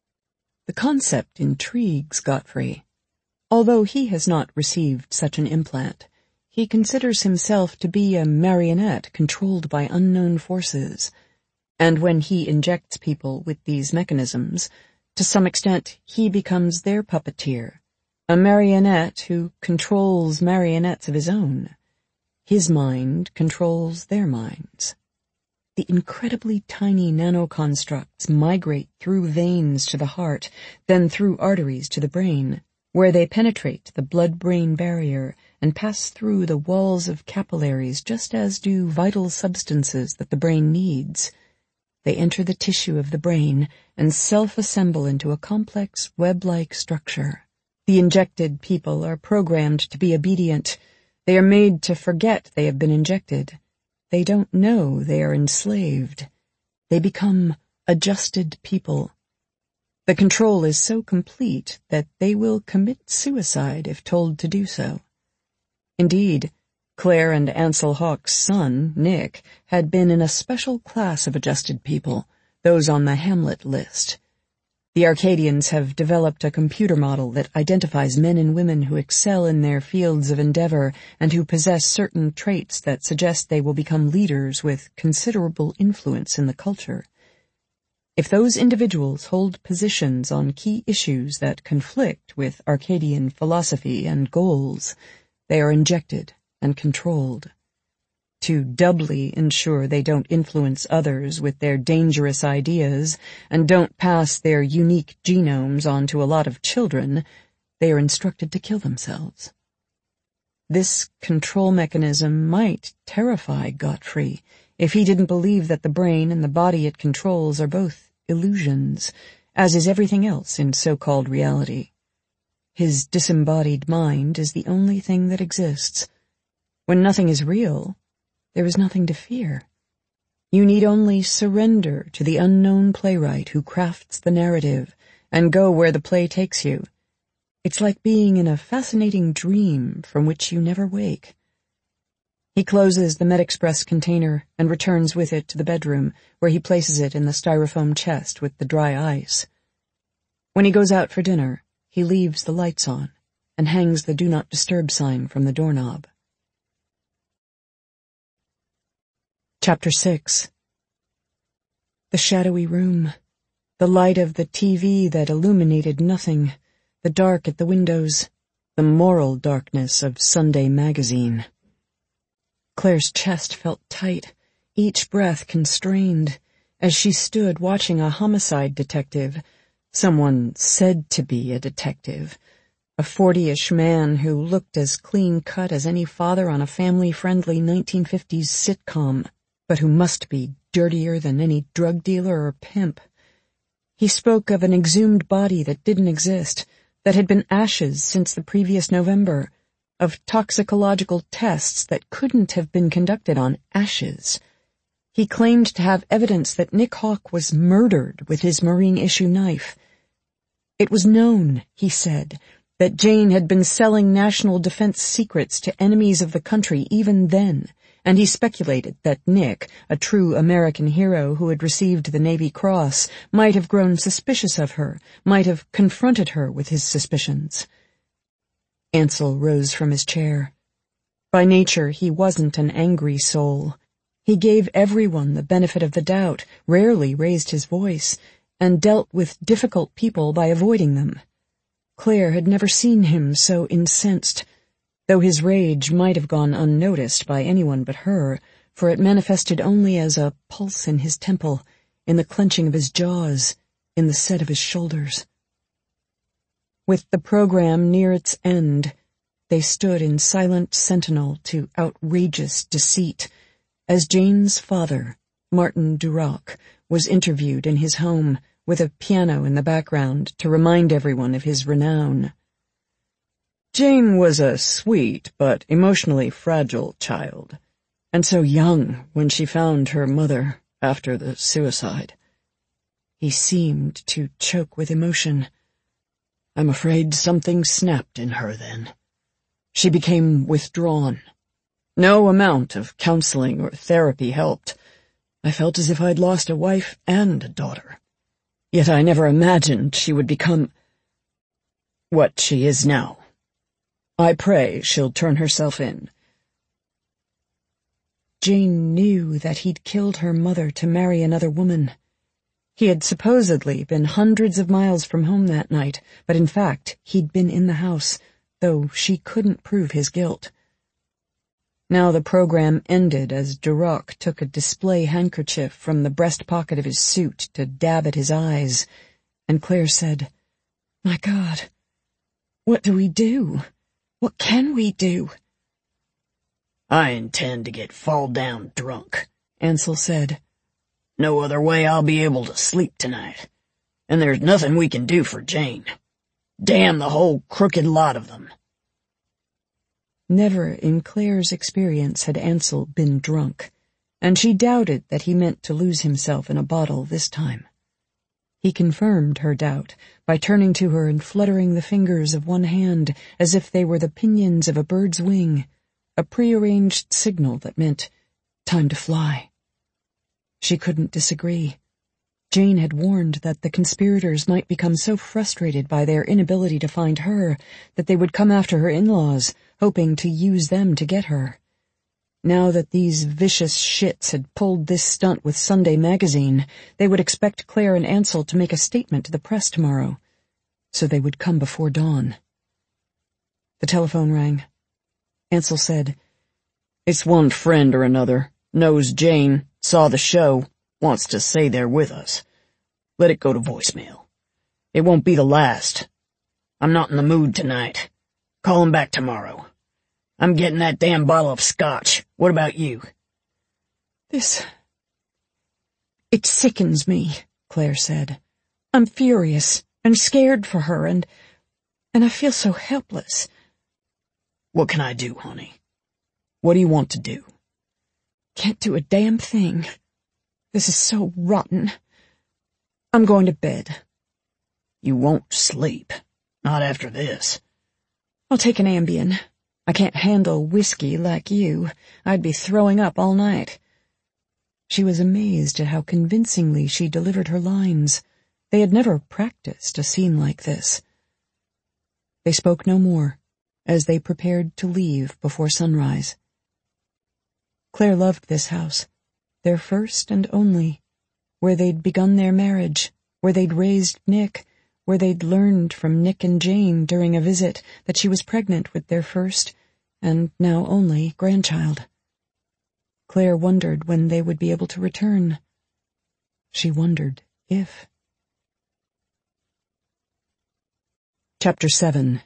Speaker 2: The concept intrigues Godfrey. Although he has not received such an implant, he considers himself to be a marionette controlled by unknown forces, and when he injects people with these mechanisms, to some extent he becomes their puppeteer, a marionette who controls marionettes of his own. His mind controls their minds. The incredibly tiny nanoconstructs migrate through veins to the heart, then through arteries to the brain, where they penetrate the blood-brain barrier and pass through the walls of capillaries just as do vital substances that the brain needs. They enter the tissue of the brain and self-assemble into a complex web-like structure. The injected people are programmed to be obedient. They are made to forget they have been injected. They don't know they are enslaved. They become adjusted people. The control is so complete that they will commit suicide if told to do so. Indeed, Claire and Ansel Hawk's son, Nick, had been in a special class of adjusted people, those on the Hamlet list. The Arcadians have developed a computer model that identifies men and women who excel in their fields of endeavor and who possess certain traits that suggest they will become leaders with considerable influence in the culture. If those individuals hold positions on key issues that conflict with Arcadian philosophy and goals, they are injected and controlled. To doubly ensure they don't influence others with their dangerous ideas and don't pass their unique genomes on to a lot of children, they are instructed to kill themselves. This control mechanism might terrify Godfrey if he didn't believe that the brain and the body it controls are both illusions, as is everything else in so-called reality. His disembodied mind is the only thing that exists. When nothing is real, there is nothing to fear. You need only surrender to the unknown playwright who crafts the narrative and go where the play takes you. It's like being in a fascinating dream from which you never wake. He closes the MedExpress container and returns with it to the bedroom, where he places it in the styrofoam chest with the dry ice. When he goes out for dinner, he leaves the lights on and hangs the Do Not Disturb sign from the doorknob. Chapter six. The shadowy room, the light of the T V that illuminated nothing, the dark at the windows, the moral darkness of Sunday magazine. Claire's chest felt tight, each breath constrained, as she stood watching a homicide detective, someone said to be a detective, a forty-ish man who looked as clean-cut as any father on a family-friendly nineteen fifties sitcom, but who must be dirtier than any drug dealer or pimp. He spoke of an exhumed body that didn't exist, that had been ashes since the previous November, of toxicological tests that couldn't have been conducted on ashes. He claimed to have evidence that Nick Hawk was murdered with his Marine-issue knife. It was known, he said, that Jane had been selling national defense secrets to enemies of the country even then, and he speculated that Nick, a true American hero who had received the Navy Cross, might have grown suspicious of her, might have confronted her with his suspicions. Ansel rose from his chair. By nature, he wasn't an angry soul. He gave everyone the benefit of the doubt, rarely raised his voice, and dealt with difficult people by avoiding them. Claire had never seen him so incensed, though his rage might have gone unnoticed by anyone but her, for it manifested only as a pulse in his temple, in the clenching of his jaws, in the set of his shoulders. With the program near its end, they stood in silent sentinel to outrageous deceit, as Jane's father, Martin Duroc, was interviewed in his home, with a piano in the background to remind everyone of his renown. Jane was a sweet but emotionally fragile child, and so young when she found her mother after the suicide. He seemed to choke with emotion. I'm afraid something snapped in her then. She became withdrawn. No amount of counseling or therapy helped. I felt as if I'd lost a wife and a daughter. Yet I never imagined she would become what she is now. I pray she'll turn herself in. Jane knew that he'd killed her mother to marry another woman. He had supposedly been hundreds of miles from home that night, but in fact he'd been in the house, though she couldn't prove his guilt. Now the program ended as Duroc took a display handkerchief from the breast pocket of his suit to dab at his eyes, and Claire said, "My God, what do we do? What can we do?"
Speaker 3: I intend to get fall down drunk,
Speaker 2: Ansel said.
Speaker 3: No other way I'll be able to sleep tonight, and there's nothing we can do for Jane. Damn the whole crooked lot of them.
Speaker 2: Never in Claire's experience had Ansel been drunk, and she doubted that he meant to lose himself in a bottle this time. He confirmed her doubt by turning to her and fluttering the fingers of one hand as if they were the pinions of a bird's wing, a prearranged signal that meant time to fly. She couldn't disagree. Jane had warned that the conspirators might become so frustrated by their inability to find her that they would come after her in-laws, hoping to use them to get her. Now that these vicious shits had pulled this stunt with Sunday Magazine, they would expect Claire and Ansel to make a statement to the press tomorrow, so they would come before dawn. The telephone rang. Ansel said, "It's one friend or another, knows Jane, saw the show, wants to say they're with us. Let it go to voicemail. It won't be the last. I'm not in the mood tonight. Call him back tomorrow. I'm getting that damn bottle of scotch. What about you?" This... It sickens me, Claire said. I'm furious and scared for her, and... and I feel so helpless.
Speaker 3: What can I do, honey? What do you want to do?
Speaker 2: Can't do a damn thing. This is so rotten. I'm going to bed.
Speaker 3: You won't sleep. Not after this.
Speaker 2: I'll take an Ambien. I can't handle whiskey like you. I'd be throwing up all night. She was amazed at how convincingly she delivered her lines. They had never practiced a scene like this. They spoke no more, as they prepared to leave before sunrise. Claire loved this house, their first and only, where they'd begun their marriage, where they'd raised Nick, where they'd learned from Nick and Jane during a visit that she was pregnant with their first, and now only, grandchild. Claire wondered when they would be able to return. She wondered if. Chapter seven.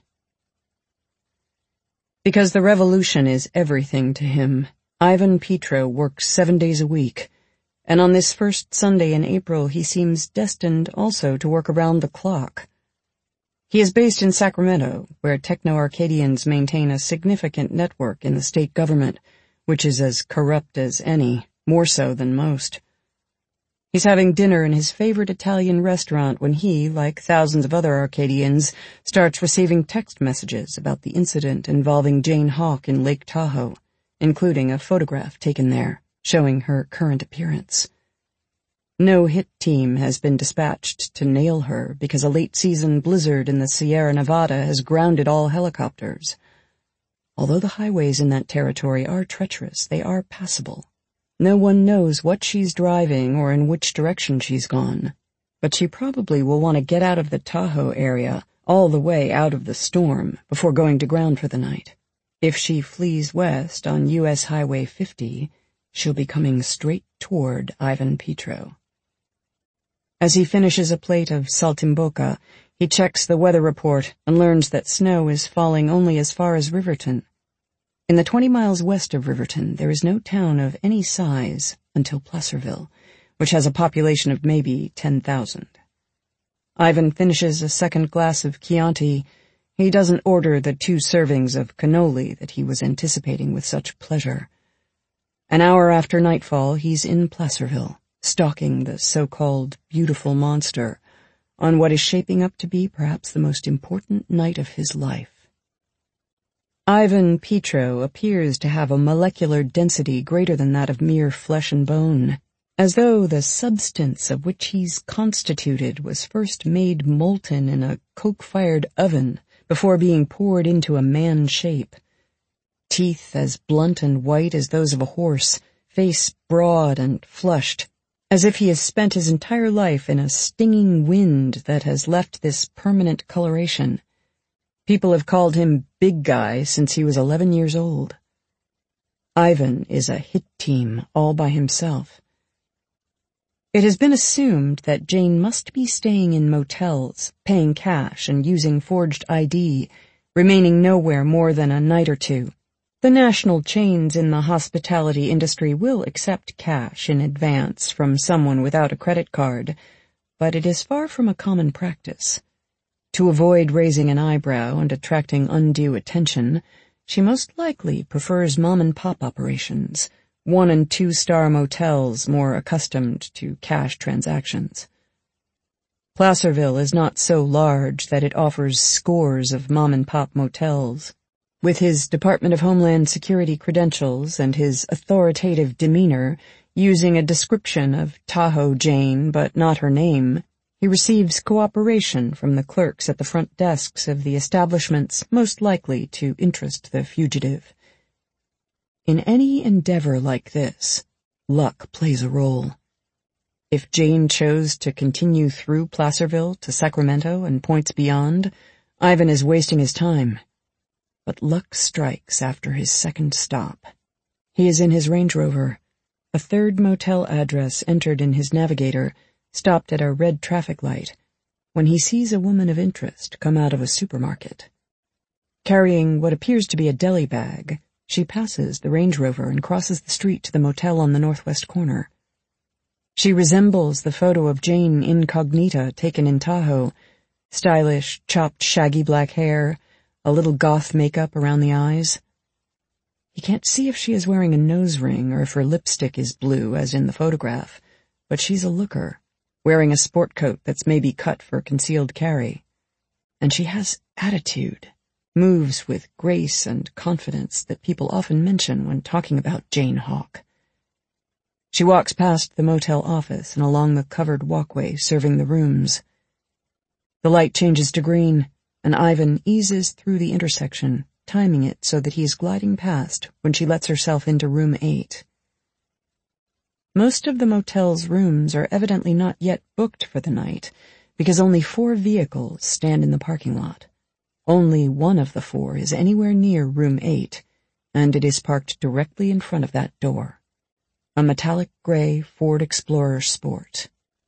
Speaker 2: Because the revolution is everything to him, Ivan Petro works seven days a week, and on this first Sunday in April he seems destined also to work around the clock. He is based in Sacramento, where techno-Arcadians maintain a significant network in the state government, which is as corrupt as any, more so than most. He's having dinner in his favorite Italian restaurant when he, like thousands of other Arcadians, starts receiving text messages about the incident involving Jane Hawk in Lake Tahoe, including a photograph taken there, showing her current appearance. No hit team has been dispatched to nail her because a late-season blizzard in the Sierra Nevada has grounded all helicopters. Although the highways in that territory are treacherous, they are passable. No one knows what she's driving or in which direction she's gone, but she probably will want to get out of the Tahoe area, all the way out of the storm, before going to ground for the night. If she flees west on U S Highway fifty, she'll be coming straight toward Ivan Petro. As he finishes a plate of saltimbocca, he checks the weather report and learns that snow is falling only as far as Riverton. In the twenty miles west of Riverton, there is no town of any size until Placerville, which has a population of maybe ten thousand. Ivan finishes a second glass of Chianti. He doesn't order the two servings of cannoli that he was anticipating with such pleasure. An hour after nightfall, he's in Placerville, stalking the so-called beautiful monster, on what is shaping up to be perhaps the most important night of his life. Ivan Petro appears to have a molecular density greater than that of mere flesh and bone, as though the substance of which he's constituted was first made molten in a coke-fired oven before being poured into a man shape. Teeth as blunt and white as those of a horse, face broad and flushed, as if he has spent his entire life in a stinging wind that has left this permanent coloration. People have called him Big Guy since he was eleven years old. Ivan is a hit team all by himself. It has been assumed that Jane must be staying in motels, paying cash and using forged I D, remaining nowhere more than a night or two. The national chains in the hospitality industry will accept cash in advance from someone without a credit card, but it is far from a common practice. To avoid raising an eyebrow and attracting undue attention, she most likely prefers mom-and-pop operations, one- and two-star motels more accustomed to cash transactions. Placerville is not so large that it offers scores of mom-and-pop motels. With his Department of Homeland Security credentials and his authoritative demeanor, using a description of Tahoe Jane but not her name, he receives cooperation from the clerks at the front desks of the establishments most likely to interest the fugitive. In any endeavor like this, luck plays a role. If Jane chose to continue through Placerville to Sacramento and points beyond, Ivan is wasting his time. But luck strikes after his second stop. He is in his Range Rover, a third motel address entered in his navigator, stopped at a red traffic light, when he sees a woman of interest come out of a supermarket. Carrying what appears to be a deli bag, she passes the Range Rover and crosses the street to the motel on the northwest corner. She resembles the photo of Jane Incognita taken in Tahoe, stylish, chopped, shaggy black hair, a little goth makeup around the eyes. He can't see if she is wearing a nose ring or if her lipstick is blue, as in the photograph, but she's a looker, wearing a sport coat that's maybe cut for concealed carry. And she has attitude, moves with grace and confidence that people often mention when talking about Jane Hawk. She walks past the motel office and along the covered walkway serving the rooms. The light changes to green, and Ivan eases through the intersection, timing it so that he is gliding past when she lets herself into room eight. Most of the motel's rooms are evidently not yet booked for the night, because only four vehicles stand in the parking lot. Only one of the four is anywhere near room eight, and it is parked directly in front of that door. A metallic gray Ford Explorer Sport.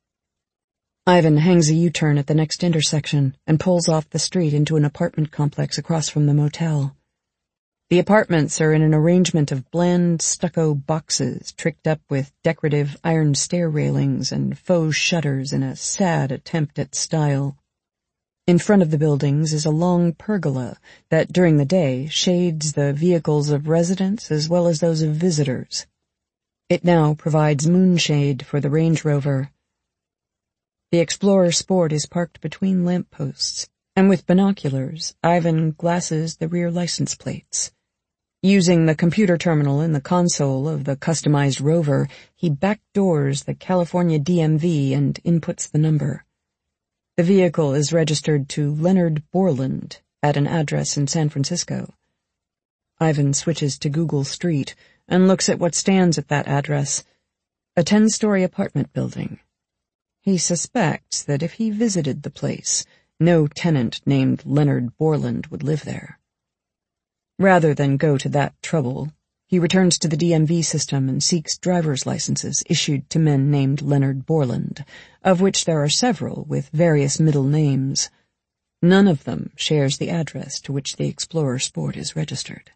Speaker 2: Ivan hangs a U-turn at the next intersection and pulls off the street into an apartment complex across from the motel. The apartments are in an arrangement of bland stucco boxes tricked up with decorative iron stair railings and faux shutters in a sad attempt at style. In front of the buildings is a long pergola that, during the day, shades the vehicles of residents as well as those of visitors. It now provides moonshade for the Range Rover. The Explorer Sport is parked between lampposts, and with binoculars, Ivan glasses the rear license plates. Using the computer terminal in the console of the customized rover, he backdoors the California D M V and inputs the number. The vehicle is registered to Leonard Borland at an address in San Francisco. Ivan switches to Google Street and looks at what stands at that address, a ten-story apartment building. He suspects that if he visited the place, no tenant named Leonard Borland would live there. Rather than go to that trouble, he returns to the D M V system and seeks driver's licenses issued to men named Leonard Borland, of which there are several with various middle names. None of them shares the address to which the Explorer Sport is registered.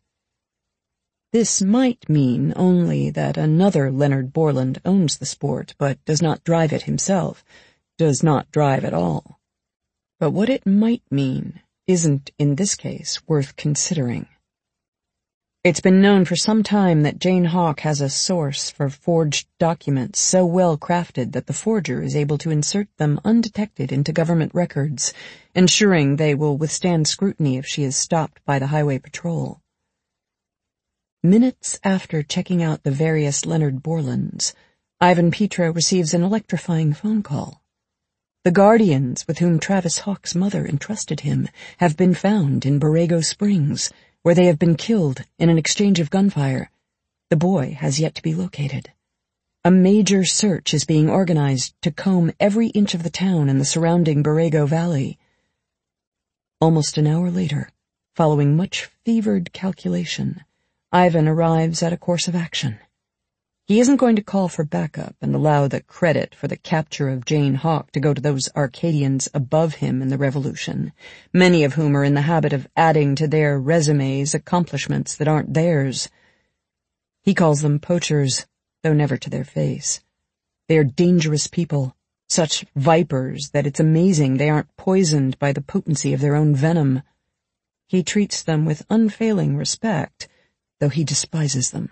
Speaker 2: This might mean only that another Leonard Borland owns the Sport but does not drive it himself, does not drive at all. But what it might mean isn't, in this case, worth considering. It's been known for some time that Jane Hawk has a source for forged documents so well crafted that the forger is able to insert them undetected into government records, ensuring they will withstand scrutiny if she is stopped by the highway patrol. Minutes after checking out the various Leonard Borlands, Ivan Petro receives an electrifying phone call. The guardians with whom Travis Hawk's mother entrusted him have been found in Borrego Springs, where they have been killed in an exchange of gunfire. The boy has yet to be located. A major search is being organized to comb every inch of the town and the surrounding Borrego Valley. Almost an hour later, following much fevered calculation, Ivan arrives at a course of action. He isn't going to call for backup and allow the credit for the capture of Jane Hawk to go to those Arcadians above him in the revolution, many of whom are in the habit of adding to their resumes accomplishments that aren't theirs. He calls them poachers, though never to their face. They are dangerous people, such vipers that it's amazing they aren't poisoned by the potency of their own venom. He treats them with unfailing respect, though he despises them.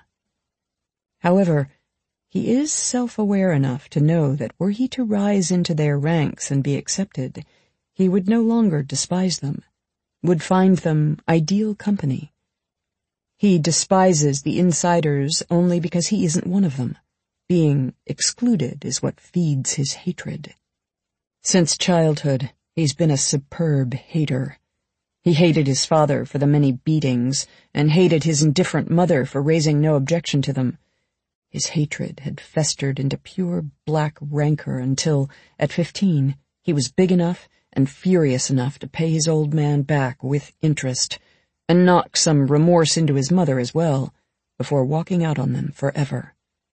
Speaker 2: However, he is self-aware enough to know that were he to rise into their ranks and be accepted, he would no longer despise them, would find them ideal company. He despises the insiders only because he isn't one of them. Being excluded is what feeds his hatred. Since childhood, he's been a superb hater. He hated his father for the many beatings, and hated his indifferent mother for raising no objection to them. His hatred had festered into pure black rancor until, at fifteen, he was big enough and furious enough to pay his old man back with interest, and knock some remorse into his mother as well, before walking out on them forever.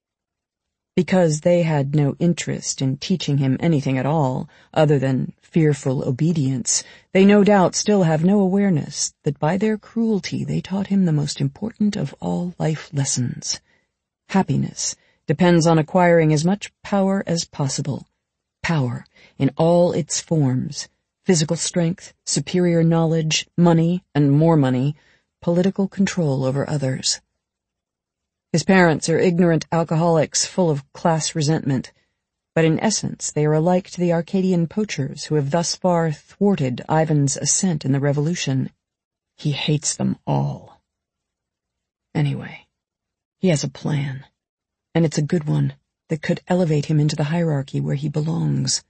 Speaker 2: Because they had no interest in teaching him anything at all, other than fearful obedience, they no doubt still have no awareness that by their cruelty they taught him the most important of all life lessons. Happiness depends on acquiring as much power as possible. Power in all its forms: physical strength, superior knowledge, money, and more money, political control over others. His parents are ignorant alcoholics full of class resentment, but in essence they are alike to the Arcadian poachers who have thus far thwarted Ivan's ascent in the revolution. He hates them all. Anyway, he has a plan, and it's a good one that could elevate him into the hierarchy where he belongs.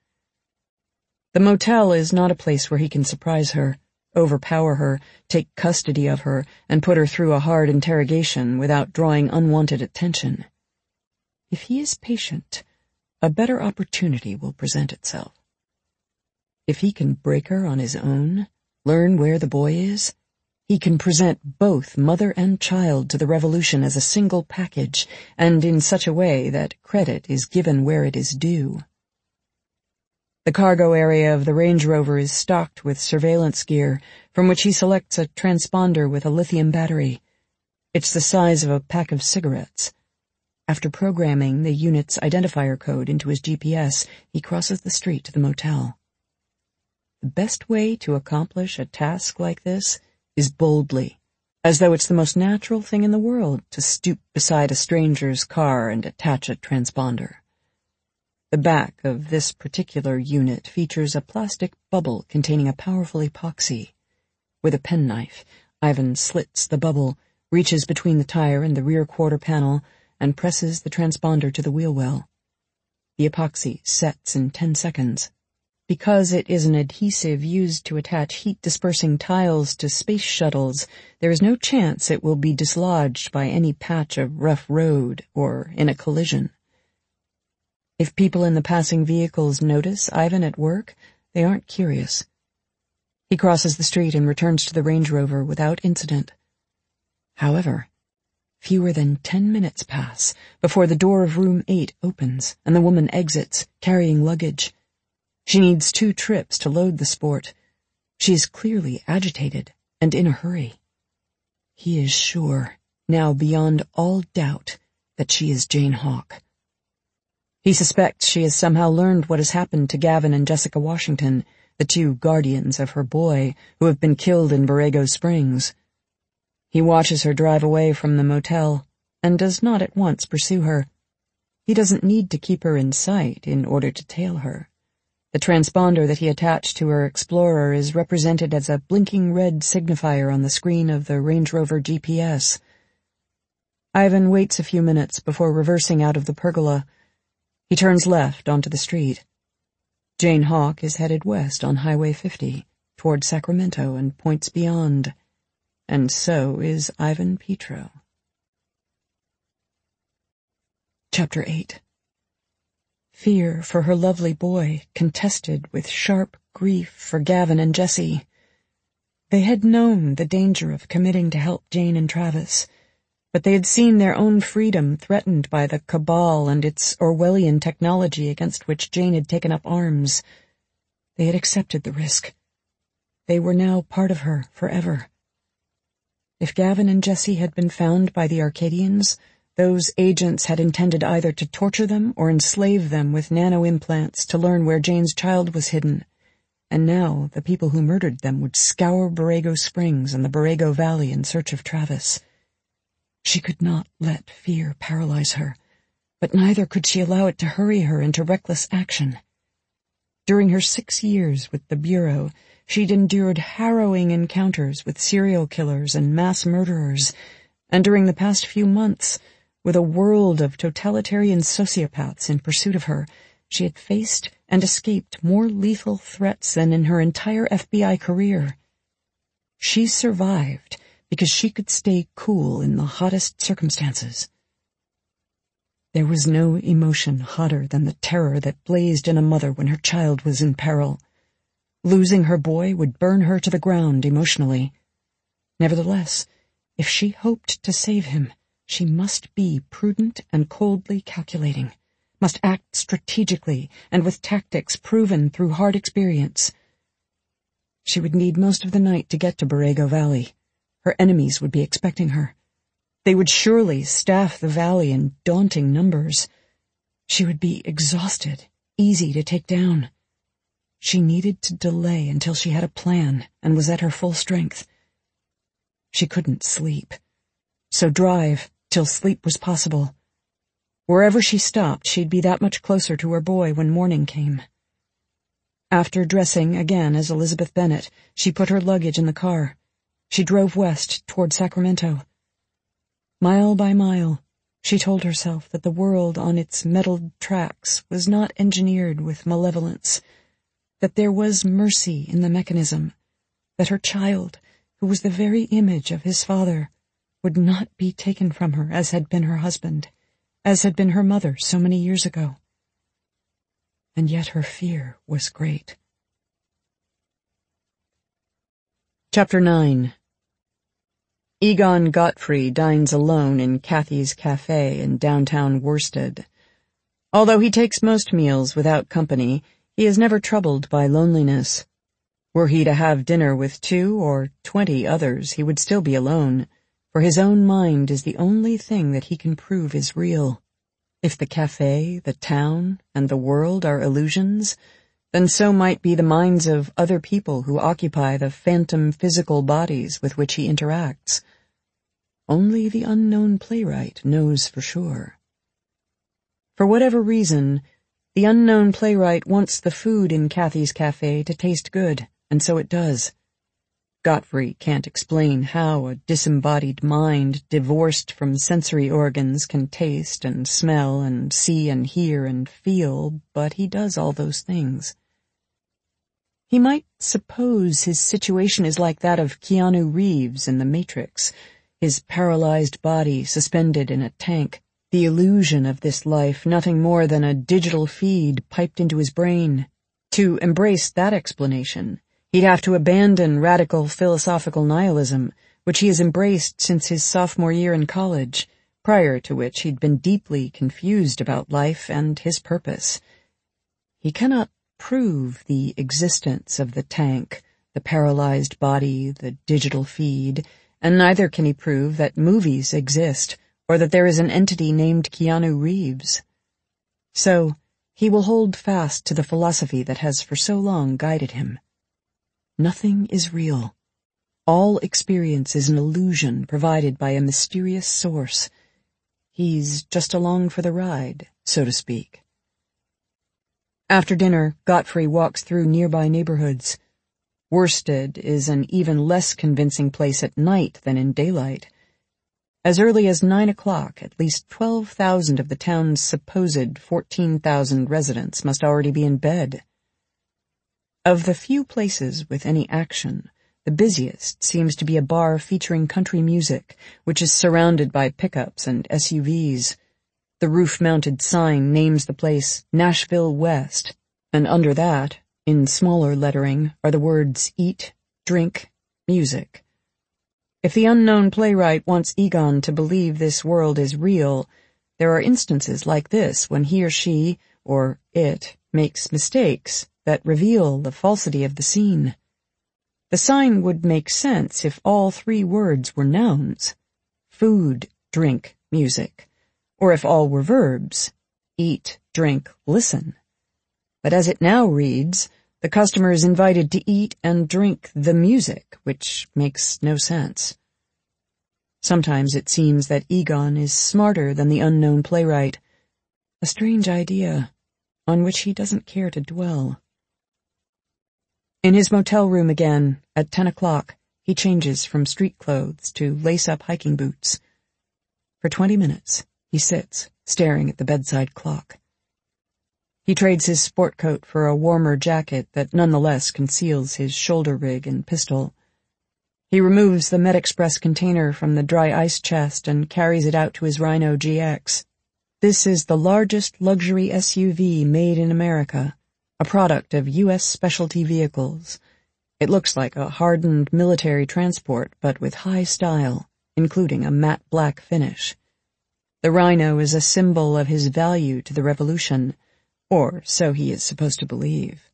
Speaker 2: The motel is not a place where he can surprise her, overpower her, take custody of her, and put her through a hard interrogation without drawing unwanted attention. If he is patient, a better opportunity will present itself. If he can break her on his own, learn where the boy is, he can present both mother and child to the revolution as a single package, and in such a way that credit is given where it is due. The cargo area of the Range Rover is stocked with surveillance gear, from which he selects a transponder with a lithium battery. It's the size of a pack of cigarettes. After programming the unit's identifier code into his G P S, he crosses the street to the motel. The best way to accomplish a task like this is boldly, as though it's the most natural thing in the world to stoop beside a stranger's car and attach a transponder. The back of this particular unit features a plastic bubble containing a powerful epoxy. With a penknife, Ivan slits the bubble, reaches between the tire and the rear quarter panel, and presses the transponder to the wheel well. The epoxy sets in ten seconds. Because it is an adhesive used to attach heat-dispersing tiles to space shuttles, there is no chance it will be dislodged by any patch of rough road or in a collision. If people in the passing vehicles notice Ivan at work, they aren't curious. He crosses the street and returns to the Range Rover without incident. However, fewer than ten minutes pass before the door of room eight opens and the woman exits, carrying luggage. She needs two trips to load the Sport. She is clearly agitated and in a hurry. He is sure, now beyond all doubt, that she is Jane Hawk. He suspects she has somehow learned what has happened to Gavin and Jessica Washington, the two guardians of her boy who have been killed in Borrego Springs. He watches her drive away from the motel and does not at once pursue her. He doesn't need to keep her in sight in order to tail her. The transponder that he attached to her Explorer is represented as a blinking red signifier on the screen of the Range Rover G P S. Ivan waits a few minutes before reversing out of the pergola. He turns left onto the street. Jane Hawk is headed west on Highway fifty, toward Sacramento and points beyond. And so is Ivan Petro. Chapter eight. Fear for her lovely boy contested with sharp grief for Gavin and Jessie. They had known the danger of committing to help Jane and Travis, but they had seen their own freedom threatened by the cabal and its Orwellian technology against which Jane had taken up arms. They had accepted the risk. They were now part of her forever. If Gavin and Jessie had been found by the Arcadians, those agents had intended either to torture them or enslave them with nano-implants to learn where Jane's child was hidden, and now the people who murdered them would scour Borrego Springs and the Borrego Valley in search of Travis. She could not let fear paralyze her, but neither could she allow it to hurry her into reckless action. During her six years with the Bureau, she'd endured harrowing encounters with serial killers and mass murderers, and during the past few months, with a world of totalitarian sociopaths in pursuit of her, she had faced and escaped more lethal threats than in her entire F B I career. She survived because she could stay cool in the hottest circumstances. There was no emotion hotter than the terror that blazed in a mother when her child was in peril. Losing her boy would burn her to the ground emotionally. Nevertheless, if she hoped to save him, she must be prudent and coldly calculating, must act strategically and with tactics proven through hard experience. She would need most of the night to get to Borrego Valley. Her enemies would be expecting her. They would surely staff the valley in daunting numbers. She would be exhausted, easy to take down. She needed to delay until she had a plan and was at her full strength. She couldn't sleep, so drive till sleep was possible. Wherever she stopped, she'd be that much closer to her boy when morning came. After dressing again as Elizabeth Bennet, she put her luggage in the car. She drove west toward Sacramento. Mile by mile, she told herself that the world on its metalled tracks was not engineered with malevolence, that there was mercy in the mechanism, that her child, who was the very image of his father, would not be taken from her as had been her husband, as had been her mother so many years ago. And yet her fear was great. Chapter nine. Egon Godfrey dines alone in Kathy's Cafe in downtown Worsted. Although he takes most meals without company, he is never troubled by loneliness. Were he to have dinner with two or twenty others, he would still be alone, for his own mind is the only thing that he can prove is real. If the cafe, the town, and the world are illusions, then so might be the minds of other people who occupy the phantom physical bodies with which he interacts. Only the unknown playwright knows for sure. For whatever reason, the unknown playwright wants the food in Kathy's Cafe to taste good, and so it does. Godfrey can't explain how a disembodied mind divorced from sensory organs can taste and smell and see and hear and feel, but he does all those things. He might suppose his situation is like that of Keanu Reeves in The Matrix, his paralyzed body suspended in a tank, the illusion of this life nothing more than a digital feed piped into his brain. To embrace that explanation, he'd have to abandon radical philosophical nihilism, which he has embraced since his sophomore year in college, prior to which he'd been deeply confused about life and his purpose. He cannot prove the existence of the tank, the paralyzed body, the digital feed, and neither can he prove that movies exist or that there is an entity named Keanu Reeves. So, he will hold fast to the philosophy that has for so long guided him. Nothing is real. All experience is an illusion provided by a mysterious source. He's just along for the ride, so to speak. After dinner, Godfrey walks through nearby neighborhoods. Worsted is an even less convincing place at night than in daylight. As early as nine o'clock, at least twelve thousand of the town's supposed fourteen thousand residents must already be in bed. Of the few places with any action, the busiest seems to be a bar featuring country music, which is surrounded by pickups and S U Vs. The roof-mounted sign names the place Nashville West, and under that, in smaller lettering, are the words Eat, Drink, Music. If the unknown playwright wants Egon to believe this world is real, there are instances like this when he or she, or it, makes mistakes that reveal the falsity of the scene. The sign would make sense if all three words were nouns: food, drink, music, or if all were verbs: eat, drink, listen. But as it now reads, the customer is invited to eat and drink the music, which makes no sense. Sometimes it seems that Egon is smarter than the unknown playwright, a strange idea on which he doesn't care to dwell. In his motel room again, at ten o'clock, he changes from street clothes to lace-up hiking boots. For twenty minutes, he sits, staring at the bedside clock. He trades his sport coat for a warmer jacket that nonetheless conceals his shoulder rig and pistol. He removes the MedExpress container from the dry ice chest and carries it out to his Rhino G X. This is the largest luxury S U V made in America, a product of U S Specialty Vehicles. It looks like a hardened military transport, but with high style, including a matte black finish. The Rhino is a symbol of his value to the revolution, or so he is supposed to believe.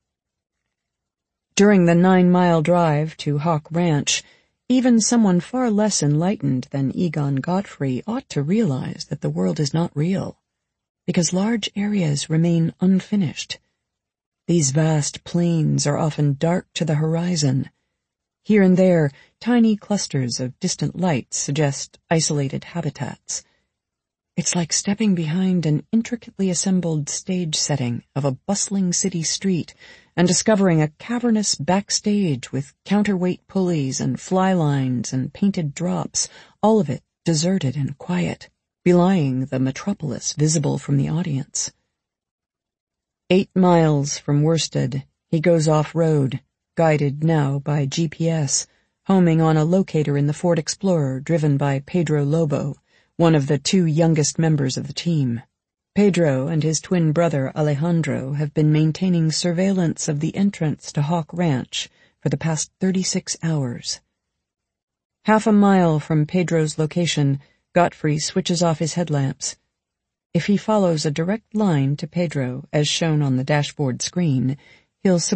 Speaker 2: During the nine-mile drive to Hawk Ranch, even someone far less enlightened than Egon Godfrey ought to realize that the world is not real, because large areas remain unfinished. These vast plains are often dark to the horizon. Here and there, tiny clusters of distant lights suggest isolated habitats. It's like stepping behind an intricately assembled stage setting of a bustling city street and discovering a cavernous backstage with counterweight pulleys and fly lines and painted drops, all of it deserted and quiet, belying the metropolis visible from the audience. Eight miles from Worsted, he goes off-road, guided now by G P S, homing on a locator in the Ford Explorer driven by Pedro Lobo, one of the two youngest members of the team. Pedro and his twin brother Alejandro have been maintaining surveillance of the entrance to Hawk Ranch for the past thirty-six hours. Half a mile from Pedro's location, Godfrey switches off his headlamps. If he follows a direct line to Pedro, as shown on the dashboard screen, he'll